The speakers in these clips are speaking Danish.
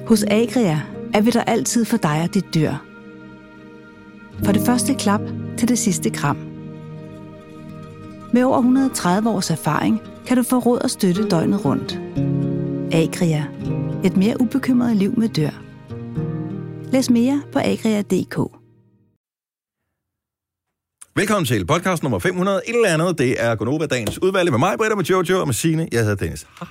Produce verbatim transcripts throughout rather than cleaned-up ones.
Hos Agria er vi der altid for dig og dit dyr. For det første klap til det sidste kram. Med over et hundrede og tredive års erfaring kan du få råd og støtte døgnet rundt. Agria. Et mere ubekymret liv med dyr. Læs mere på agria punktum d k. Velkommen til podcast nummer fem hundrede. Et eller andet, det er Gonova dagens udvalg med mig, Britta, med Jojo og med Signe. Jeg hedder Dennis. Hej.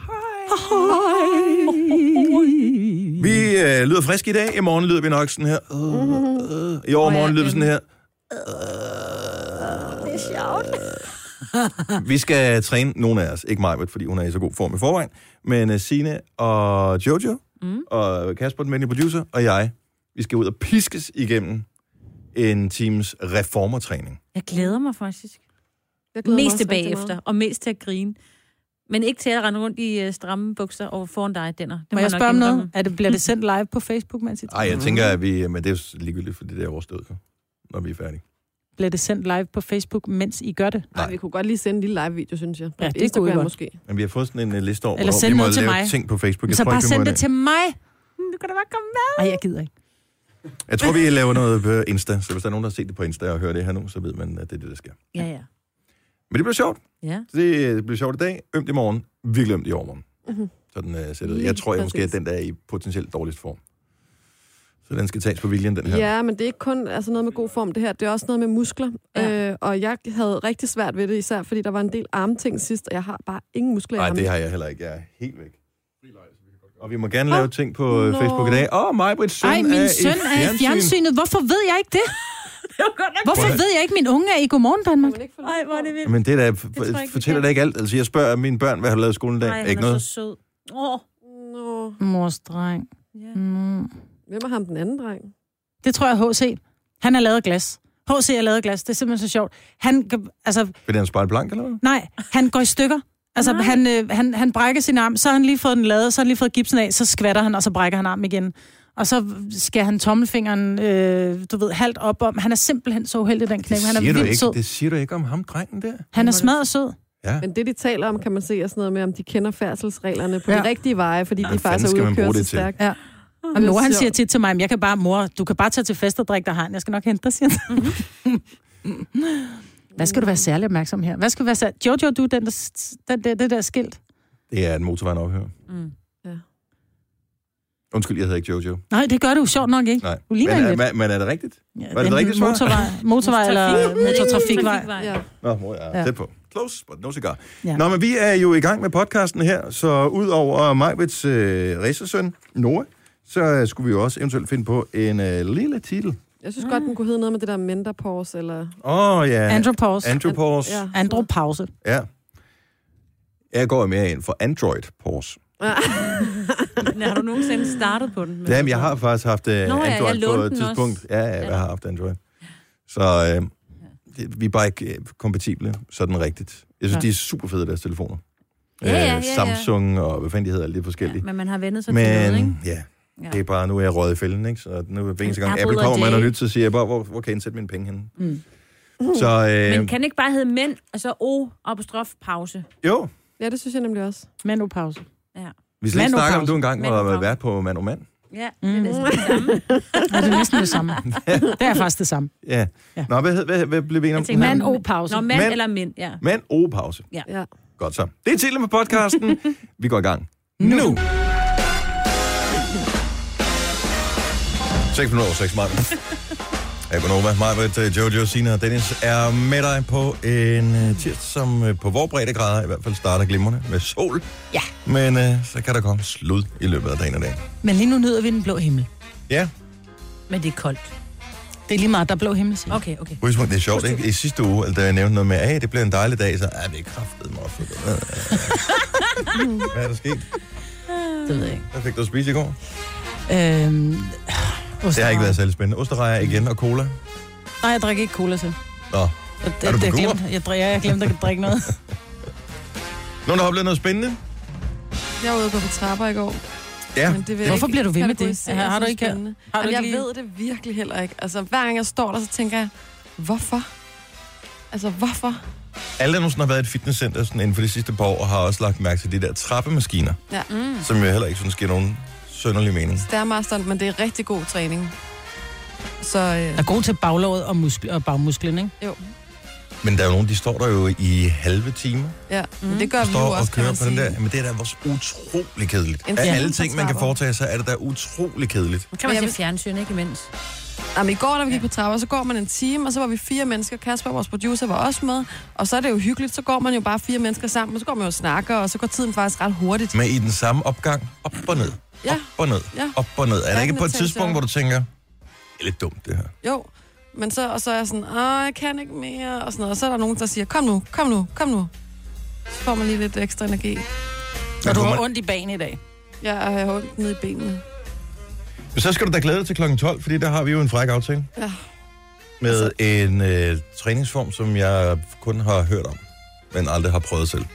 Vi øh, lyder friske i dag. I morgen lyder vi nok sådan her. Uh, uh. I overmorgen lyder vi sådan her. Uh, det er sjovt. Vi skal træne nogle af os. Ikke mig, fordi hun er i så god form i forvejen. Men uh, Signe og Jojo mm. og Kasper, den venlige producer, og jeg, vi skal ud og piskes igennem en times reformertræning. Jeg glæder mig faktisk. Jeg glæder mest mig til bagefter, og mest til at grine. Men ikke til at rende rundt i uh, stramme bukser over foran dig, Denner. Må jeg spørge om noget? Er det, bliver det sendt live på Facebook, mens I Nej, jeg tænker, at vi... Men det er jo ligegyldigt, for det er overstået, når vi er færdige. Bliver det sendt live på Facebook, mens I gør det? Nej, vi kunne godt lige sende en lille live-video, synes jeg. Ja, det kunne vi måske. Men vi har fået sådan en uh, liste over, eller hvor vi må lave mig. ting på Facebook. Jeg så bare send det til mig. Du kan da bare komme med. Nej, jeg gider ikke. Jeg tror, vi laver noget på Insta, så hvis der er nogen, der har set det på Insta og hører det her nu, så ved man, at det er det, der sker. Ja, ja. Men det bliver sjovt. Ja. Det bliver sjovt i dag, ømt i morgen, virkelig ømt i overmorgen. Mm-hmm. Sådan uh, sættet. Jeg tror, jeg måske er den, der er i potentielt dårligst form. Så den skal tages på viljen, den her. Ja, men det er ikke kun altså noget med god form, det her. Det er også noget med muskler. Ja. Øh, og jeg havde rigtig svært ved det, især fordi der var en del armting sidst, og jeg har bare ingen muskler i armen. Nej, det har jeg heller ikke. Jeg er helt væk. Og vi må gerne lave ting på Nå. Facebook i dag. Åh, oh, mig, Britt, søn Ej, min er søn i er i fjernsynet. Hvorfor ved jeg ikke det? Hvorfor ved jeg ikke, min unge er i Godmorgen Danmark? Ej, hvor er det vildt. Men det der f- fortæller da ikke alt. Altså, jeg spørger mine børn, hvad har du lavet i skolen i dag? Nej, han ikke er noget? så sød. Åh. Nå. Mors dreng. Ja. Mm. Hvem er ham den anden dreng? Det tror jeg er H C. Han har lavet glas. H C har lavet glas. Det er simpelthen så sjovt. Han, altså... Vil han spejle blank, eller hvad? Nej, han går i stykker. Altså, han, øh, han, han brækker sin arm, så har han lige fået den lavet, så har han lige fået gipsen af, så skvatter han, og så brækker han armen igen. Og så skal han tommelfingeren, øh, du ved, halvt op om. Han er simpelthen så uheldig, den knæk. Han er vildt ikke, sød. Det siger du ikke om ham, drengen der. Han er smadret sød. Ja. Men det, de taler om, kan man se, er sådan noget med, om de kender færdselsreglerne på ja. de rigtige veje, fordi ja, de faktisk er ude at køre så stærkt. Ja. Og mor, han siger tit til mig, jeg kan bare, mor, du kan bare tage til fest og drikke dig hegn. Jeg skal nok hente dig, siger han. Hvad skal du være særlig opmærksom her? Hvad skal du være særlig... Jojo, du, den der, den der, det der skilt. Det er en motorvejen ophør. Mm. Ja. Undskyld, jeg hedder ikke Jojo. Nej, det gør du sjovt nok ikke. Nej. Du ligner men, lidt. Men, men er det rigtigt? Ja, var det det rigtige svar? Motorvej, motorvej eller motortrafikvej. Ja. Nå, mor, ja, ja. Tæt på. Close, but no cigar. Ja. Nå, men vi er jo i gang med podcasten her, så ud over Majbrits øh, racersøn, Noah, så skulle vi jo også eventuelt finde på en øh, lille titel. Jeg synes mm. godt, den kunne hedde noget med det der mentorpause, eller... Åh, oh, ja. Andropause. Andropause. Ja. Andropause. Ja. Jeg går mere ind for Android-pause. Har du nogensinde startet på den? Jamen, jeg har faktisk haft uh, Nå, ja, Android på et den tidspunkt. også. Ja, ja, jeg har haft Android. Så øh, det, vi er bare ikke uh, kompatible sådan rigtigt. Jeg synes, ja. de er super fede, deres telefoner. Ja, ja, ja, ja. Uh, Samsung og hvad fanden de hedder, alle de forskellige. Ja, men man har vendt sig men, til noget, ikke? Ja, ja, det er bare, nu er jeg røget i fælden, ikke? Så nu er det eneste gang, Apple Apple kommer med Day. noget nyt, så siger jeg bare, hvor, hvor kan jeg indsætte mine penge henne? Mm. Så, øh, men kan det ikke bare hedde mænd, altså O, apostrof, pause? Jo. Ja, det synes jeg nemlig også. Menopause. Ja. Vi skal ikke snakke om, du engang var Menopause. vært på Mand og Mand. Ja, det er næsten det samme. Ja, det er næsten det samme. Det er faktisk det samme. Ja. Ja. Nå, hvad, hvad, hvad blev vi enige om? tænker, Mand og pause. Nå, mand Mand- eller mænd, ja. Mand og pause. Ja. Ja. Godt så. Det er titlen på podcasten. Vi går i gang. Nu! seks minutter over seks, Martin. Jeg går over. Majbert, Jojo, Sina og Dennis er med dig på en tirsdag, som på vores breddegrader i hvert fald starter glimrende med sol. Ja. Men øh, så kan der komme slud i løbet af dagen og dagen. Men lige nu nyder vi den blå himmel. Ja. Men det er koldt. Det er lige meget, der er blå himmel, siger. Okay, okay. Husk, det er sjovt, ikke? I sidste uge, da jeg nævnte noget med, at det bliver en dejlig dag, så er det er kraftedeme også. Hvad er der sket? Det ved jeg ikke. Hvad fik du at spise i går? Øhm, Det har ikke været særlig spændende. Osterrejer igen og cola? Nej, jeg drikker ikke cola til. Nå. Jeg, Er du på jeg, kur? glemte, jeg, drikker, jeg glemte at drikke noget. Nogen, der har oplevet noget spændende? Jeg var ude på trapper i går. Ja. Men det vil Hvorfor ikke bliver du ved med det? kategorisere Har du som ikke- spændende. har du Jamen, ikke jeg lige- ved det virkelig heller ikke. Altså, hver gang jeg står der, så tænker jeg, hvorfor? Altså, hvorfor? Alle, der nogensinde har været i et fitnesscenter sådan inden for de sidste par år, har også lagt mærke til de der trappemaskiner, Ja. Mm. som jeg heller ikke synes giver nogen sønderlig mening. Stairmasteren, men det er rigtig god træning. Så, øh... er god til baglåret og, muskler, og bagmusklen, ikke? Jo. Men der er jo nogen, de står der jo i halve timer. Ja, mm. det gør vi jo står også, og kører kan på den der. Men det er da også utrolig kedeligt. En Af time alle på ting, man kan trapper. foretage sig, er det da utrolig kedeligt. Nu kan man se fjernsyn, ikke imens? Jamen, i går, da vi gik på trapper, så går man en time, og så var vi fire mennesker. Kasper, vores producer, var også med. Og så er det jo hyggeligt, så går man jo bare fire mennesker sammen, og så går man jo og snakker, og så går tiden faktisk ret hurtigt. Men i den samme opgang, op og ned, Ja. op og ned, Ja. op og ned. Er der ikke på et Rækken er tidspunkt, tæt, hvor du tænker, det er lidt dumt det her? Jo, men så, og så er jeg sådan, åh, jeg kan ikke mere, og sådan noget. Og så er der nogen, der siger, kom nu, kom nu, kom nu. Så får man lige lidt ekstra energi. Og du har kommer- ondt i banen i dag. Ja, og jeg har ondt nede i benene. Men så skal du da glæde dig til klokken tolv, fordi der har vi jo en fræk aftale. Ja. Med en øh, træningsform, som jeg kun har hørt om, men aldrig har prøvet selv.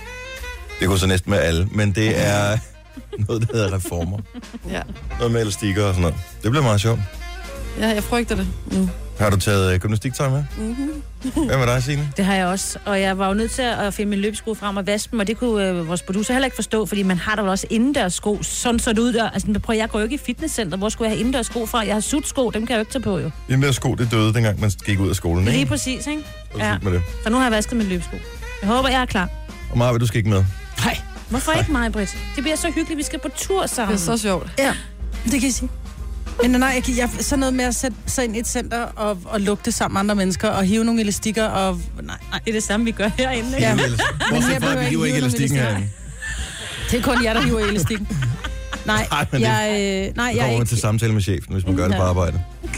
Det går så næsten med alle, men det er noget, der hedder reformer. Ja. Noget med elastikker og sådan noget. Det bliver meget sjovt. Ja, jeg frygter det nu. Har du taget øh, gymnastiktøj med? Mm-hmm. Hvad med dig, Signe? Det har jeg også, og jeg var jo nødt til at finde min løbesko frem og vaske dem, og det kunne øh, vores producer heller ikke forstå, fordi man har da vel også indendørs sko. Sådan så det ud der. Altså, prøv, jeg går jo ikke i fitnesscenter. Hvor skulle jeg have indendørs sko fra? Jeg har sutsko, dem kan jeg jo ikke tage på, jo. Den der sko, det døde, dengang man gik ud af skolen, Lige ikke? præcis, ikke? Så ja. Med det. Så nu har jeg vasket min løbesko. Jeg håber, jeg er klar. Og Marve, du skal ikke med. Nej, Hvorfor ikke mig, Britt? Det bliver så hyggeligt, vi skal på tur Det sammen. er så sjovt. ja, det kan jeg sige. Men nej, jeg, kan- jeg, sådan noget med at sætte sig ind i et center og, og lugte sammen med andre mennesker og hive nogle elastikker og... Nej, nej. Det er det samme, vi gør herinde, ikke? Ja. Bortset Men jeg fra, behøver at vi ikke hiver ikke hive nogen elastikken elastikker. herinde. Det er kun jer, der hiver elastikken. Nej, Nej, men det- jeg, øh, nej, Så jeg er kommer man ikke... til samtale med chefen, hvis man gør det på Ja. arbejde.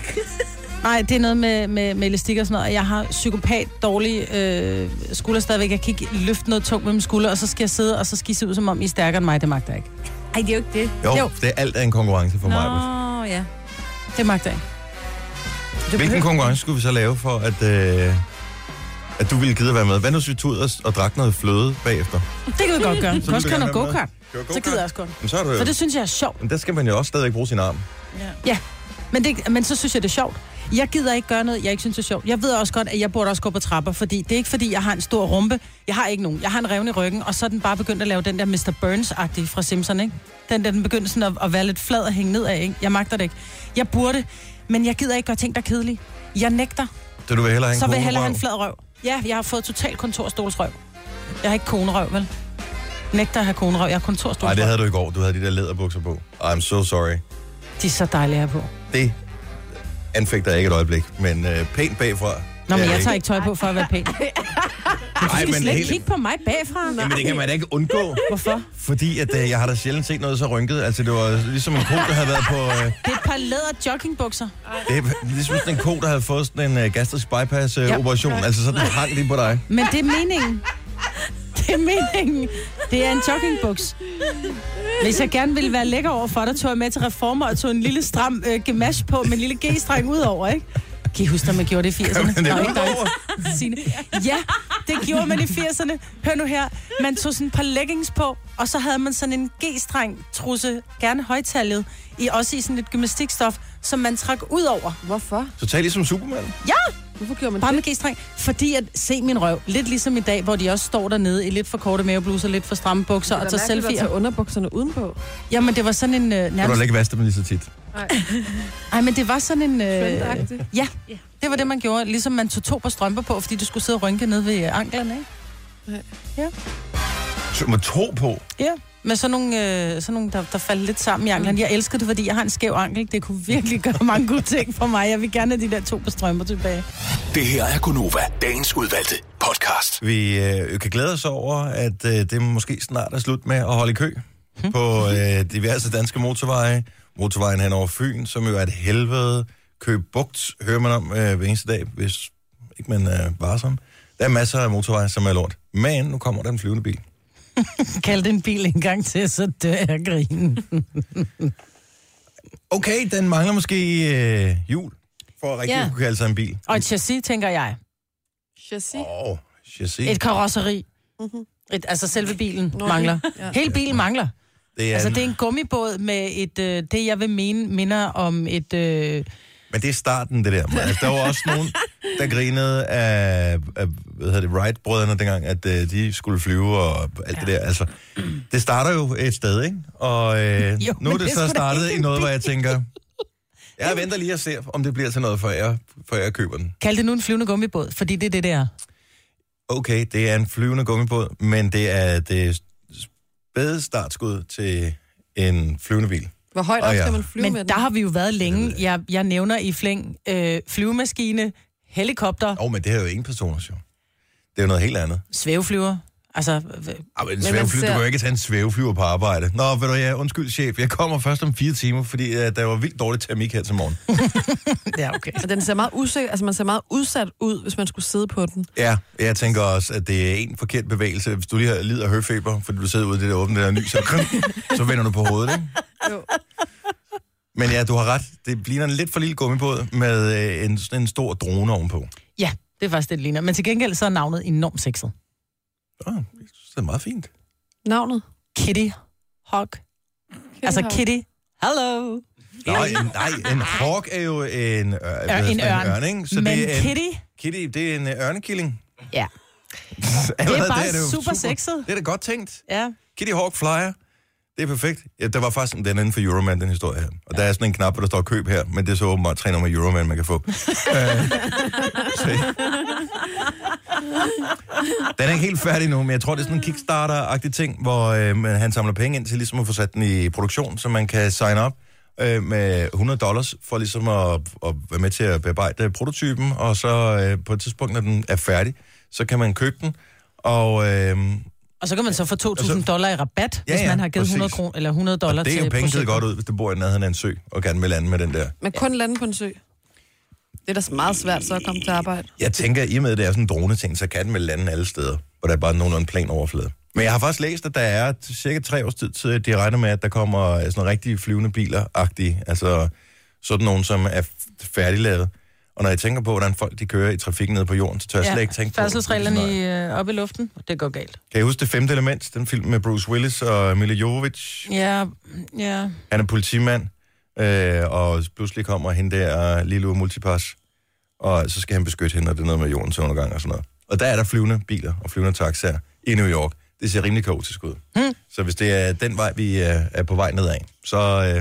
Nej, det er noget med, med, med elastik og sådan noget. Jeg har psykopat dårlige øh, skulder stadigvæk. Jeg kan ikke løfte noget tungt med mine skuldre, og så skal jeg sidde, og så skal I se ud, som om I er stærkere end mig. Det magter jeg ikke. Ej, det er jo ikke det. Jo, Jo. det er alt af en konkurrence for mig. Nå, ja. Det magter jeg ikke. Hvilken konkurrence skulle vi så lave for, at, øh, at du ville gide at være med? Hvad nu, hvis vi tog ud og, og drak noget fløde bagefter? Det kan vi godt gøre. Vi Så kan også vil du køre gerne noget være med? go-kart. Køre Så go-kart? gider jeg også godt. Men så er du jo... For det synes jeg er sjovt. Men der skal man jo også stadig bruge sin arm. Ja, men, det, men så synes jeg, det er sjovt. Jeg gider ikke gøre noget, jeg ikke synes er sjovt. Jeg ved også godt, at jeg burde også gå på trapper, fordi det er ikke fordi, jeg har en stor rumpe. Jeg har ikke nogen. Jeg har en revne i ryggen, og så er den bare begyndt at lave den der mister Burns-agtige fra Simpson, ikke? Den der, den begyndte sådan at, at være lidt flad og hænge nedad, ikke? Jeg magter det ikke. Jeg burde, men jeg gider ikke gøre ting, der er kedelige. Jeg nægter. Så du vil hellere have en Så vil jeg hellere have konerøv? en flad røv. Ja, jeg har fået total kontorstolsrøv. Jeg har ikke konerøv, vel? Nægter at have konerøv. Jeg har Nej, kontorstolsrøv. det havde du i går. Du havde de der læderbukser på. I'm so sorry. De er så dejlige her på. Det anfægter jeg ikke et øjeblik, men øh, pænt bagfra. Nå, men det er jeg det tager ikke tøj på for at være pæn. Du Nej, skal men slet ikke helt- kigge på mig bagfra. Jamen, det kan man da ikke undgå. Hvorfor? Fordi at, øh, jeg har da sjældent set noget så rynket. Altså, det var ligesom en ko, der havde været på... Øh, Det er et par læder joggingbukser. det er ligesom sådan en ko, der havde fået sådan en øh, gastrisk bypass-operation. Øh, Ja. Altså, sådan hang lige på dig. Men det er meningen. Det er meningen. Det er en joggingbuks. Hvis jeg gerne ville være lækker over for dig, tog jeg med til reformer og tog en lille stram øh, gemash på med en lille G-streng ud over, ikke? Kan I huske, at man gjorde det i firserne? Jamen, det Nå, var ikke dig, Signe. Ja, det gjorde man i firserne. Hør nu her. Man tog sådan et par leggings på, og så havde man sådan en G-streng trusse, gerne højtallet, i, også i sådan lidt gymnastikstof, som man trak ud over. Hvorfor? Så tag ligesom Superman. Ja! Hvorfor gjorde man Bare det? med G-streng. Fordi at se min røv, lidt ligesom i dag, hvor de også står dernede i lidt for korte mavebluser, lidt for stramme bukser og tager at tage selfie'er. underbukserne udenpå. Jamen, det var sådan en øh, Kan du nærmest... da ikke vaske dem lige så tit? Nej, Ej, men det var sådan en... Øh... trendagtigt. Ja, det var det, man gjorde. Ligesom man tog to par strømper på, fordi du skulle sidde og rynke ned ved øh, anklerne, ikke? Så med to på. Ja, med sådan nogle, øh, sådan nogle der, der faldt lidt sammen i anklerne. Jeg elsker det, fordi jeg har en skæv ankel. Det kunne virkelig gøre mange gode ting for mig. Jeg vil gerne have de der to par strømper tilbage. Det her er Gonova, dagens udvalgte podcast. Vi øh, kan glæde os over, at øh, det måske snart er slut med at holde i kø hmm. på øh, diverse danske motorveje. Motorvejen hen over Fyn, som jo er et helvede. Køb Bugt hører man om øh, hver eneste dag, hvis ikke man er øh, varsom. Der er masser af motorveje, som er lort. Men nu kommer der en flyvende bil. Kald den bil en gang til, så dør jeg grinen. Okay, den mangler måske øh, hjul, for at rigtig Ja. ja. kunne kalde sig en bil. Og et chassis, tænker jeg. Chassis. Åh, oh, chassis. Et karosseri. Mhm. Et, altså selve bilen Nå, mangler. ja. Hele bilen mangler. Det er, Altså det er en gummibåd med et, øh, det jeg vil mene, minder om et, øh, Men det er starten, det der. Altså, der var også nogen, der grinede af, af hvad hedder det, Wright-brødrene dengang, at uh, de skulle flyve og alt ja. det der. Altså, det starter jo et sted, ikke? Og øh, jo, nu er det, det så startet i noget, hvor jeg tænker, jeg venter lige og ser, om det bliver til noget, før jeg, før jeg køber den. Kald det nu en flyvende gummibåd, fordi det er det, det er. Okay, det er en flyvende gummibåd, men det er det spæde startskud til en flyvende bil. Hvor højt op skal man flyve Men med den? der har vi jo været længe. Jeg, jeg nævner i flæng øh, flyvemaskine, helikopter. Åh, oh, men det er jo ingen personer, jo. Det er jo noget helt andet. Svæveflyver. Altså, ah, men en svævefly, ser... Du kan jo ikke tage en svæveflyver på arbejde. Nå, ved du, ja, undskyld, chef. Jeg kommer først om fire timer, fordi uh, der var vildt dårligt termik her til morgen. Ja, okay. Og den ser meget usikker, altså man ser meget udsat ud, hvis man skulle sidde på den. Ja, jeg tænker også, at det er en forkert bevægelse. Hvis du lige har lider af høfeber, fordi du sidder ude i det der åbne, der ny, så, så vender du på hovedet, ikke? Jo. Men ja, du har ret. Det ligner en lidt for lille gummibåd med øh, en, en stor drone ovenpå. Ja, det er faktisk det, det ligner. Men til gengæld så er navnet enormt sexet. Ja, jeg synes, det er meget fint. Navnet? Kitty Hawk. Kitty altså Hawk. Kitty, hello. Nej, en, nej, en hawk er jo en, øh, Ør, en, ørn. en ørn, ikke? Så men det er Kitty? En, Kitty, det er en ørnekilling. Ja. det er bare det er super, super sexet. Det er da godt tænkt. Ja. Kitty Hawk Flyer. Det er perfekt. Ja, der var faktisk den anden for Euroman, den historie her. Og ja. Der er sådan en knap, hvor der står køb her, men det er så åbenbart tre nummer Euroman, man kan få. øh, den er ikke helt færdig nu, men jeg tror, det er sådan en Kickstarter-agtig ting, hvor øh, han samler penge ind til ligesom at få sat den i produktion, så man kan sign op øh, med hundrede dollars for ligesom at, at være med til at bearbejde prototypen, og så øh, på et tidspunkt, når den er færdig, så kan man købe den, og... Øh, Og så kan man så få to tusind dollar i rabat, ja, ja, hvis man har givet hundrede kroner eller hundrede dollar til projektet. Det er jo penge godt ud, hvis du bor i nærheden af en sø, og gerne vil lande med den der. Men kun lande på en sø. Det er da meget svært så at komme til arbejde. Jeg tænker, at i og med, at det er sådan en drone-ting, så kan den vel lande alle steder, hvor der er bare nogenlunde plan overflade. Men jeg har faktisk læst, at der er cirka tre års tid til, at de regner med, at der kommer sådan rigtige flyvende biler-agtige, altså sådan nogle, som er færdiglavet. Og når jeg tænker på, hvordan folk de kører i trafikken nede på jorden, så tør jeg ja, slet ikke tænke på... færdselsreglerne i, øh, op i luften, det går galt. Kan I huske Det Femte Element, den film med Bruce Willis og Mila Jovovich? Ja, ja. Han er politimand, øh, og pludselig kommer hende der, Lilo Multipass, og så skal han beskytte hende, og det er noget med jordens undergang og sådan noget. Og der er der flyvende biler og flyvende taxaer i New York. Det ser rimelig kaotisk ud. Hmm. Så hvis det er den vej, vi er, er på vej nedad, så, øh,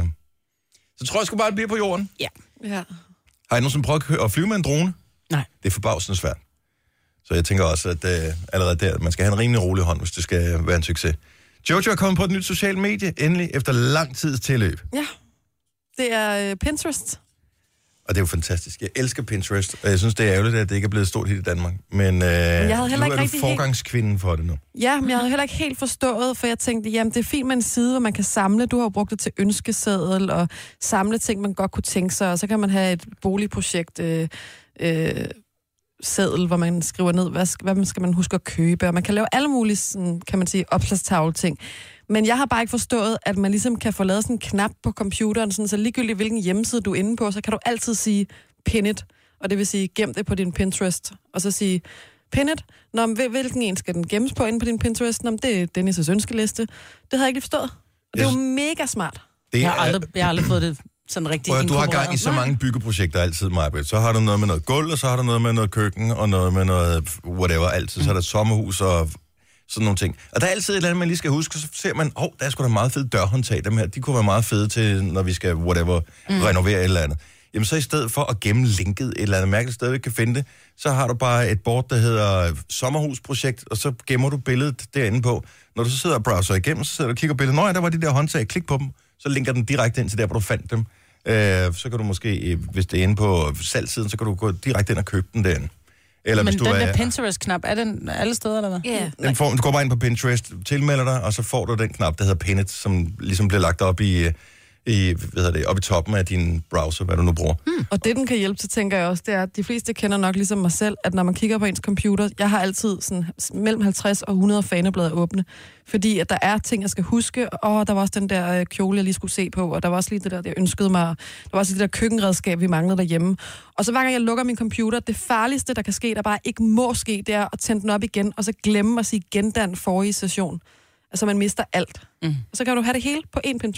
så tror jeg sgu bare, det bliver på jorden. Ja. Ja. Har I nogensinde prøvet at flyve med en drone? Nej. Det er forbavsende svært. Så jeg tænker også, at øh, allerede der, man skal have en rimelig rolig hånd, hvis det skal være en succes. Jojo er kommet på et nyt socialt medie, endelig efter lang tids tilløb. Ja, det er øh, Pinterest. Og det er jo fantastisk. Jeg elsker Pinterest, og jeg synes, det er ærgerligt, at det ikke er blevet stort hit i Danmark. Men, øh, men jeg havde heller ikke nu er du forgangskvinden helt... for det nu. Ja, men jeg havde heller ikke helt forstået, for jeg tænkte, jamen det er fint med en side, hvor man kan samle. Du har jo brugt det til ønskeseddel og samle ting, man godt kunne tænke sig. Og så kan man have et boligprojekt øh, øh, seddel, hvor man skriver ned, hvad skal, hvad skal man huske at købe. Og man kan lave alle mulige, sådan, kan man sige, opslagstavle-ting. Men jeg har bare ikke forstået, at man ligesom kan få lavet sådan en knap på computeren, sådan, så ligegyldigt hvilken hjemmeside du er inde på, så kan du altid sige pin it, og det vil sige gem det på din Pinterest, og så sige pin it, nå, hvilken en skal den gemmes på inde på din Pinterest? Nå, det er Dennis' ønskeliste. Det havde jeg ikke lige forstået. Og det er jo mega smart. Det er, jeg, har aldrig, jeg har aldrig fået det sådan rigtig inkorporeret. Du har gang i så mange byggeprojekter altid, Maj-Brit. Så har du noget med noget gulv, og så har du noget med noget køkken, og noget med noget whatever, altid. Så er der et sommerhus og sådan nogle ting. Og der er altid et eller andet, man lige skal huske, så ser man, åh, oh, der er sgu da meget fede dørhåndtag, dem her, de kunne være meget fede til, når vi skal, whatever, mm. renovere et eller andet. Jamen så i stedet for at gemme linket et eller andet mærkeligt sted, vi kan finde det, så har du bare et board, der hedder sommerhusprojekt, og så gemmer du billedet derinde på. Når du så sidder og browser igennem, så sidder du og kigger billedet. Nå ja, der var de der håndtag, klik på dem, så linker den direkte ind til der, hvor du fandt dem. Øh, så kan du måske, hvis det er inde på salgsiden, så kan du gå direkte ind og købe den derinde. Eller men hvis du den er, der Pinterest-knap, er den alle steder, eller hvad? Yeah. Den får, du går bare ind på Pinterest, tilmelder dig, og så får du den knap, der hedder Pin It, som ligesom bliver lagt op i, i, hvad hedder det, op i toppen af din browser, hvad du nu bruger. Hmm. Og det, den kan hjælpe til, tænker jeg også, det er, at de fleste kender nok ligesom mig selv, at når man kigger på ens computer, jeg har altid sådan mellem halvtreds og hundrede faneblade åbne, fordi at der er ting, jeg skal huske, og der var også den der øh, kjole, jeg lige skulle se på, og der var også lige det der, jeg ønskede mig, der var også det der køkkenredskab, vi manglede derhjemme. Og så hver gang jeg lukker min computer, det farligste, der kan ske, der bare ikke må ske, det er at tænde den op igen, og så glemme at sige gendan forrige session. Altså man mister alt. Mm. Og så kan du have det hele på én Pinterest.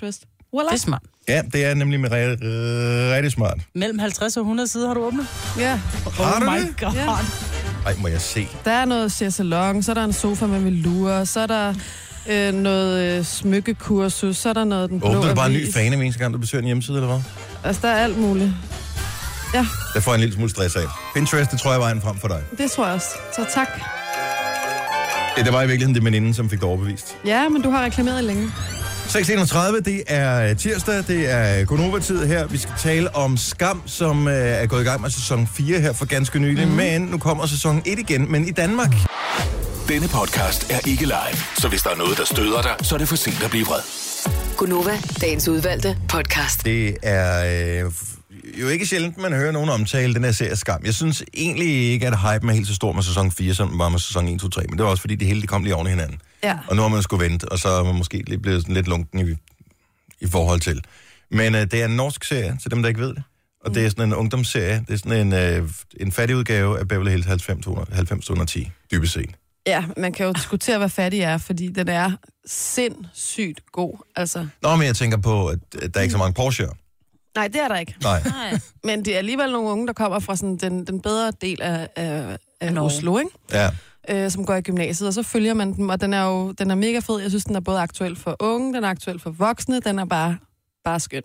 Voilà. Det er smart. Ja, det er nemlig med rigtig, rigtig smart. Mellem halvtreds og hundrede sider har du åbnet? Ja. Har du oh my det? God. Ja. Ej, må jeg se. Der er noget chaiselong, så er der en sofa med velour, så er der øh, noget øh, smykkekursus, så er der noget den blå Åbner du bare en ny avis. fane hver eneste gang, du besøger en hjemmeside, eller hvad? Altså, der er alt muligt. Ja, Der får jeg en lille smule stress af. Pinterest, det tror jeg var en frem for dig. det tror jeg også. Så tak. Det, der var i virkeligheden det veninde, som fik det overbevist. Ja, men du har reklameret længe. seks enogtredive, det er tirsdag, det er Gonova-tid her. Vi skal tale om Skam, som øh, er gået i gang med sæson fire her for ganske nylig. Mm. Men nu kommer sæson et igen, men i Danmark. Denne podcast er ikke live, så hvis der er noget, der støder dig, så er det for sent at blive vred. Gonova, dagens udvalgte podcast. Det er øh, jo ikke sjældent, man hører nogen omtale den her serie Skam. Jeg synes egentlig ikke, at hypen er helt så stor med sæson fire, som den var med sæson et, to, tre. Men det var også fordi, det hele de kom lige oven i hinanden. Ja. Og nu har man skulle vente, og så er man måske lige blevet sådan lidt lunken i, i forhold til. Men øh, det er en norsk serie, til dem, der ikke ved det. Og mm. det er sådan en ungdomsserie. Det er sådan en, øh, en fattig udgave af Beverly Hills halvfems to ti, dybest set. Ja, man kan jo diskutere, hvad fattig er, fordi den er sindssygt god. Altså, Nå, men jeg tænker på, at der er ikke så mange Porsche'er. nej, det er der ikke. Nej. Nej. Men det er alligevel nogle unge, der kommer fra sådan den, den bedre del af, af, af Norge. Oslo, ikke? Ja. Øh, som går i gymnasiet, og så følger man dem, og den er jo den er mega fed. Jeg synes, den er både aktuel for unge, den er aktuel for voksne, den er bare, bare skøn.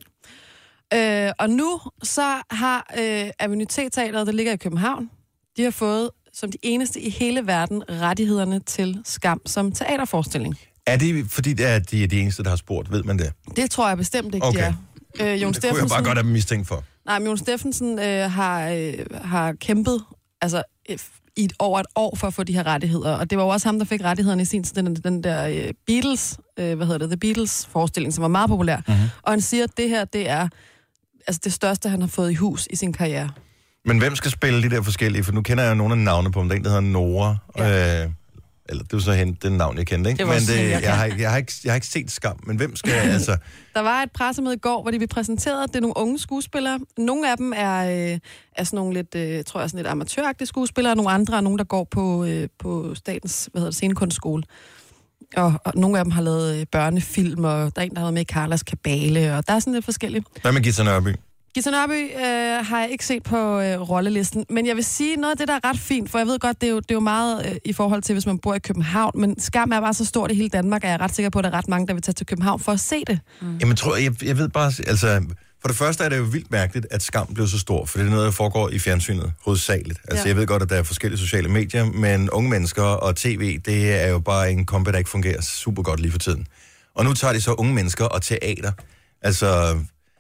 Øh, og nu så har øh, Avenue T-teateret, der ligger i København, de har fået som de eneste i hele verden rettighederne til Skam som teaterforestilling. Er det, fordi det er de, de eneste, der har spurgt? Ved man det? Det tror jeg bestemt ikke, Okay. de er. Øh, Jon Det kunne jeg bare godt have mistænkt for. Nej, men Jon Steffensen øh, har, øh, har kæmpet altså, øh, i et, over et år for at få de her rettigheder. Og det var jo også ham, der fik rettighederne i sin tid, den, den der øh, Beatles, øh, hvad hedder det, The Beatles-forestilling, som var meget populær. Mm-hmm. Og han siger, at det her, det er altså, det største, han har fået i hus i sin karriere. Men hvem skal spille de der forskellige? For nu kender jeg jo nogle af navne på dem. Der er en, der hedder Nora. Ja. Øh, eller det er så hende, den navn, jeg kendte, ikke? Det var Men også det, hende, jeg, jeg jeg, har, ikke- jeg, har ikke, jeg har ikke set Skam. Men hvem skal, altså... Der var et pressemøde i går, hvor de blev præsenteret. Det er nogle unge skuespillere. Nogle af dem er, øh, er sådan nogle lidt, øh, tror jeg, sådan lidt amatøragtige skuespillere. Nogle andre er nogen, der går på, øh, på statens, hvad hedder det, scenekunstskole. Og, og nogle af dem har lavet øh, børnefilm, og der er en, der har været med i Carlas Kabale, og der er sådan lidt forskelligt. Hvad med Gita Nørby? Gita Nørby øh, har jeg ikke set på øh, rollelisten, men jeg vil sige noget af det, der er ret fint, for jeg ved godt, det er jo, det er jo meget øh, i forhold til, hvis man bor i København, men Skam er bare så stort i hele Danmark, at jeg er ret sikker på, at der er ret mange, der vil tage til København for at se det. Mm. Jamen, tror, jeg, jeg ved bare... Altså, for det første er det jo vildt mærkeligt, at Skam blev så stor, for det er noget, der foregår i fjernsynet hovedsageligt. Altså, Ja. jeg ved godt, at der er forskellige sociale medier, men unge mennesker og tv, det er jo bare en kombi, der ikke fungerer super godt lige for tiden. Og nu tager de så unge mennesker og teater. Altså...